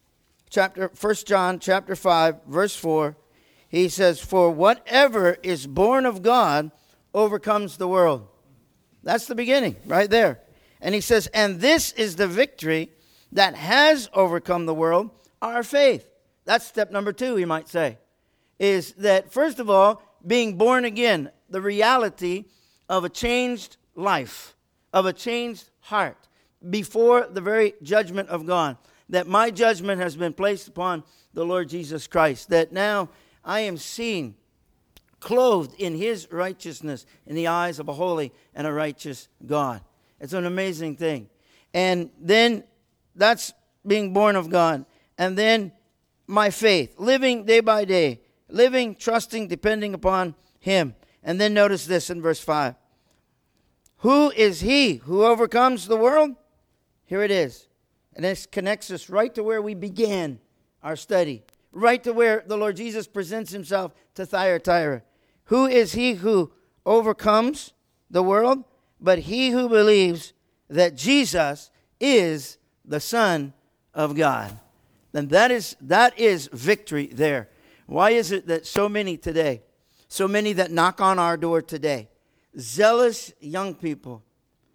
1 John chapter 5, verse 4, he says, for whatever is born of God overcomes the world. That's the beginning, right there. And he says, and this is the victory that has overcome the world, our faith. That's step number 2, we might say, is that, first of all, being born again, the reality of a changed life, of a changed heart, before the very judgment of God, that my judgment has been placed upon the Lord Jesus Christ, that now I am seen, clothed in his righteousness in the eyes of a holy and a righteous God. It's an amazing thing. And then that's being born of God. And then my faith, living day by day, living, trusting, depending upon him. And then notice this in verse 5. Who is he who overcomes the world? Here it is. And this connects us right to where we began our study, right to where the Lord Jesus presents himself to Thyatira. Who is he who overcomes the world? But he who believes that Jesus is the Son of God. And that is victory there. Why is it that so many today, so many that knock on our door today, zealous young people,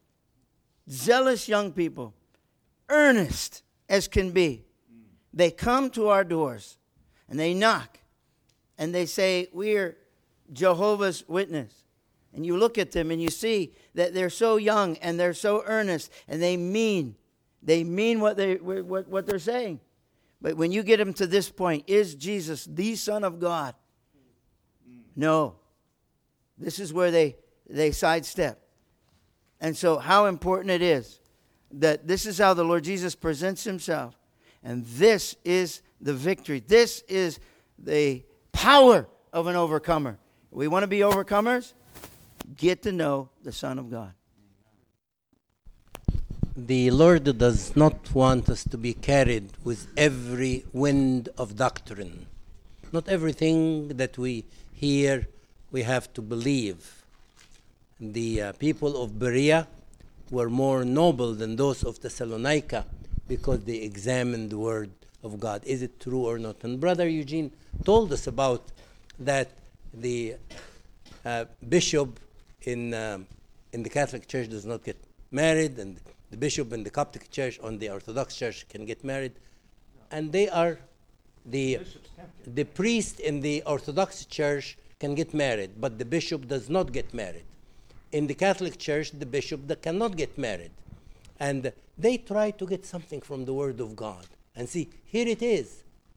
earnest as can be, they come to our doors and they knock and they say, we're Jehovah's Witness. And you look at them and you see that they're so young and they're so earnest and they mean what they're saying. But when you get them to this point, is Jesus the Son of God? No. This is where they sidestep. And so how important it is that this is how the Lord Jesus presents himself. And this is the victory. This is the power of an overcomer. We want to be overcomers? Get to know the Son of God. The Lord does not want us to be carried with every wind of doctrine. Not everything that we hear we have to believe. The people of Berea were more noble than those of Thessalonica because they examined the Word of God. Is it true or not? And Brother Eugene told us about that the bishop in the Catholic Church does not get married, and the bishop in the Coptic Church or the Orthodox Church can get married. And they are the priest in the Orthodox Church can get married, but the bishop does not get married. In the Catholic Church, the bishop cannot get married. And they try to get something from the Word of God. And see, here it is.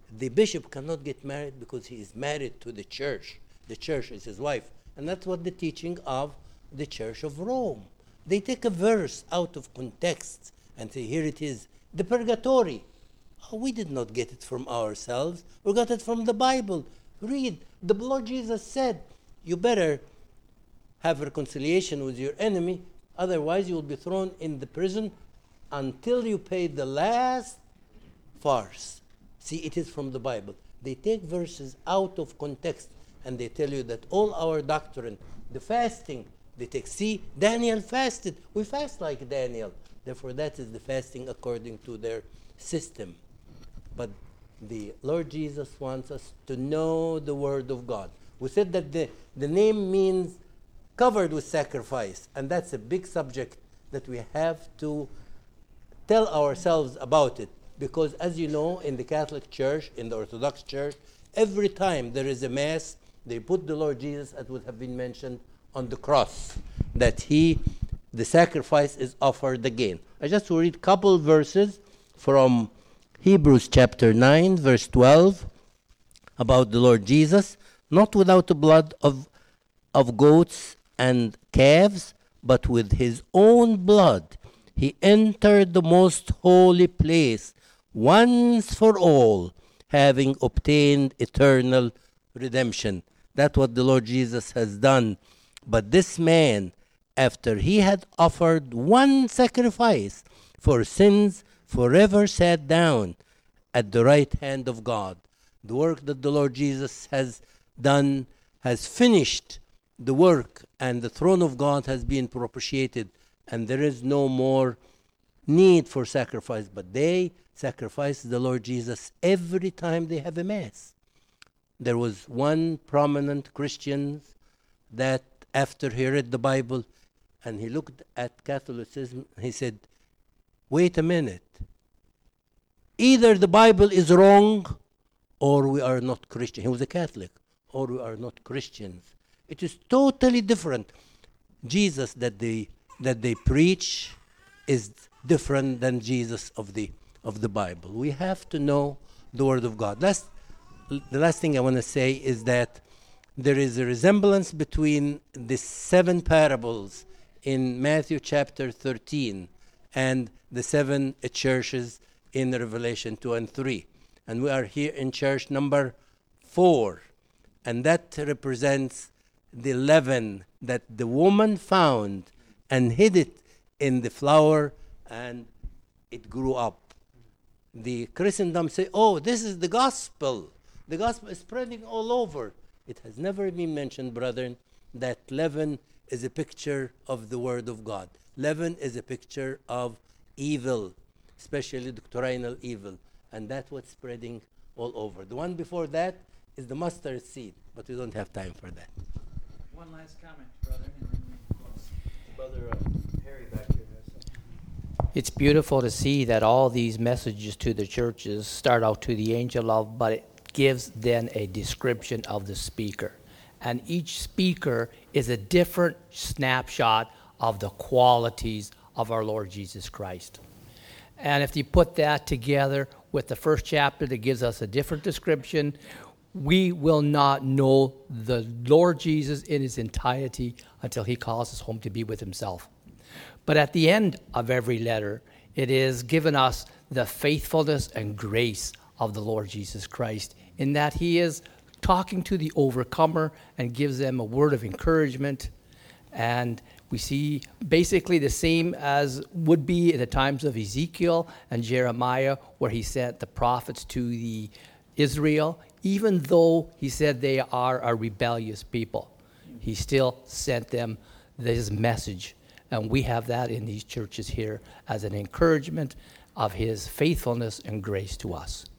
The bishop cannot get married because he is married to the church. The church is his wife. And that's what the teaching of the Church of Rome. They take a verse out of context and say, here it is, the purgatory. Oh, we did not get it from ourselves. We got it from the Bible. Read. The Lord Jesus said, you better have reconciliation with your enemy, otherwise you will be thrown in the prison until you pay the last farce. See, it is from the Bible. They take verses out of context and they tell you that all our doctrine, the fasting, they take, see, Daniel fasted. We fast like Daniel. Therefore, that is the fasting according to their system. But the Lord Jesus wants us to know the Word of God. We said that the name means covered with sacrifice, and that's a big subject that we have to tell ourselves about it. Because as you know, in the Catholic Church, in the Orthodox Church, every time there is a Mass, they put the Lord Jesus, as would have been mentioned, on the cross, that the sacrifice is offered again. I just will read a couple verses from Hebrews chapter 9, verse 12, about the Lord Jesus, not without the blood of goats and calves, but with his own blood he entered the most holy place once for all, having obtained eternal redemption. That's what the Lord Jesus has done. But this man, after he had offered one sacrifice for sins, forever sat down at the right hand of God. The work that the Lord Jesus has done has finished the work, and the throne of God has been propitiated, and there is no more need for sacrifice. But they sacrifice the Lord Jesus every time they have a Mass. There was one prominent Christian that after he read the Bible and he looked at Catholicism, he said, wait a minute. Either the Bible is wrong or we are not Christian. He was a Catholic. Or we are not Christians. It is totally different. Jesus that they preach is different than Jesus of the Bible. We have to know the Word of God. The last thing I want to say is that there is a resemblance between the 7 parables in Matthew chapter 13 and the 7 churches in Revelation 2 and 3. And we are here in church number 4. And that represents the leaven that the woman found and hid it in the flour, and it grew up. The Christendom say, oh, this is the gospel. The gospel is spreading all over. It has never been mentioned, brethren, that leaven is a picture of the Word of God. Leaven is a picture of evil, especially doctrinal evil. And that's what's spreading all over. The one before that is the mustard seed, but we don't have time for that. One last comment, brother. Brother Harry back here has something. It's beautiful to see that all these messages to the churches start out to the angel of, but it gives then a description of the speaker. And each speaker is a different snapshot of the qualities of our Lord Jesus Christ. And if you put that together with the first chapter that gives us a different description, we will not know the Lord Jesus in his entirety until he calls us home to be with himself. But at the end of every letter, it is given us the faithfulness and grace of the Lord Jesus Christ, in that he is talking to the overcomer and gives them a word of encouragement. And we see basically the same as would be in the times of Ezekiel and Jeremiah, where he sent the prophets to the Israel. Even though he said they are a rebellious people, he still sent them this message. And we have that in these churches here as an encouragement of his faithfulness and grace to us.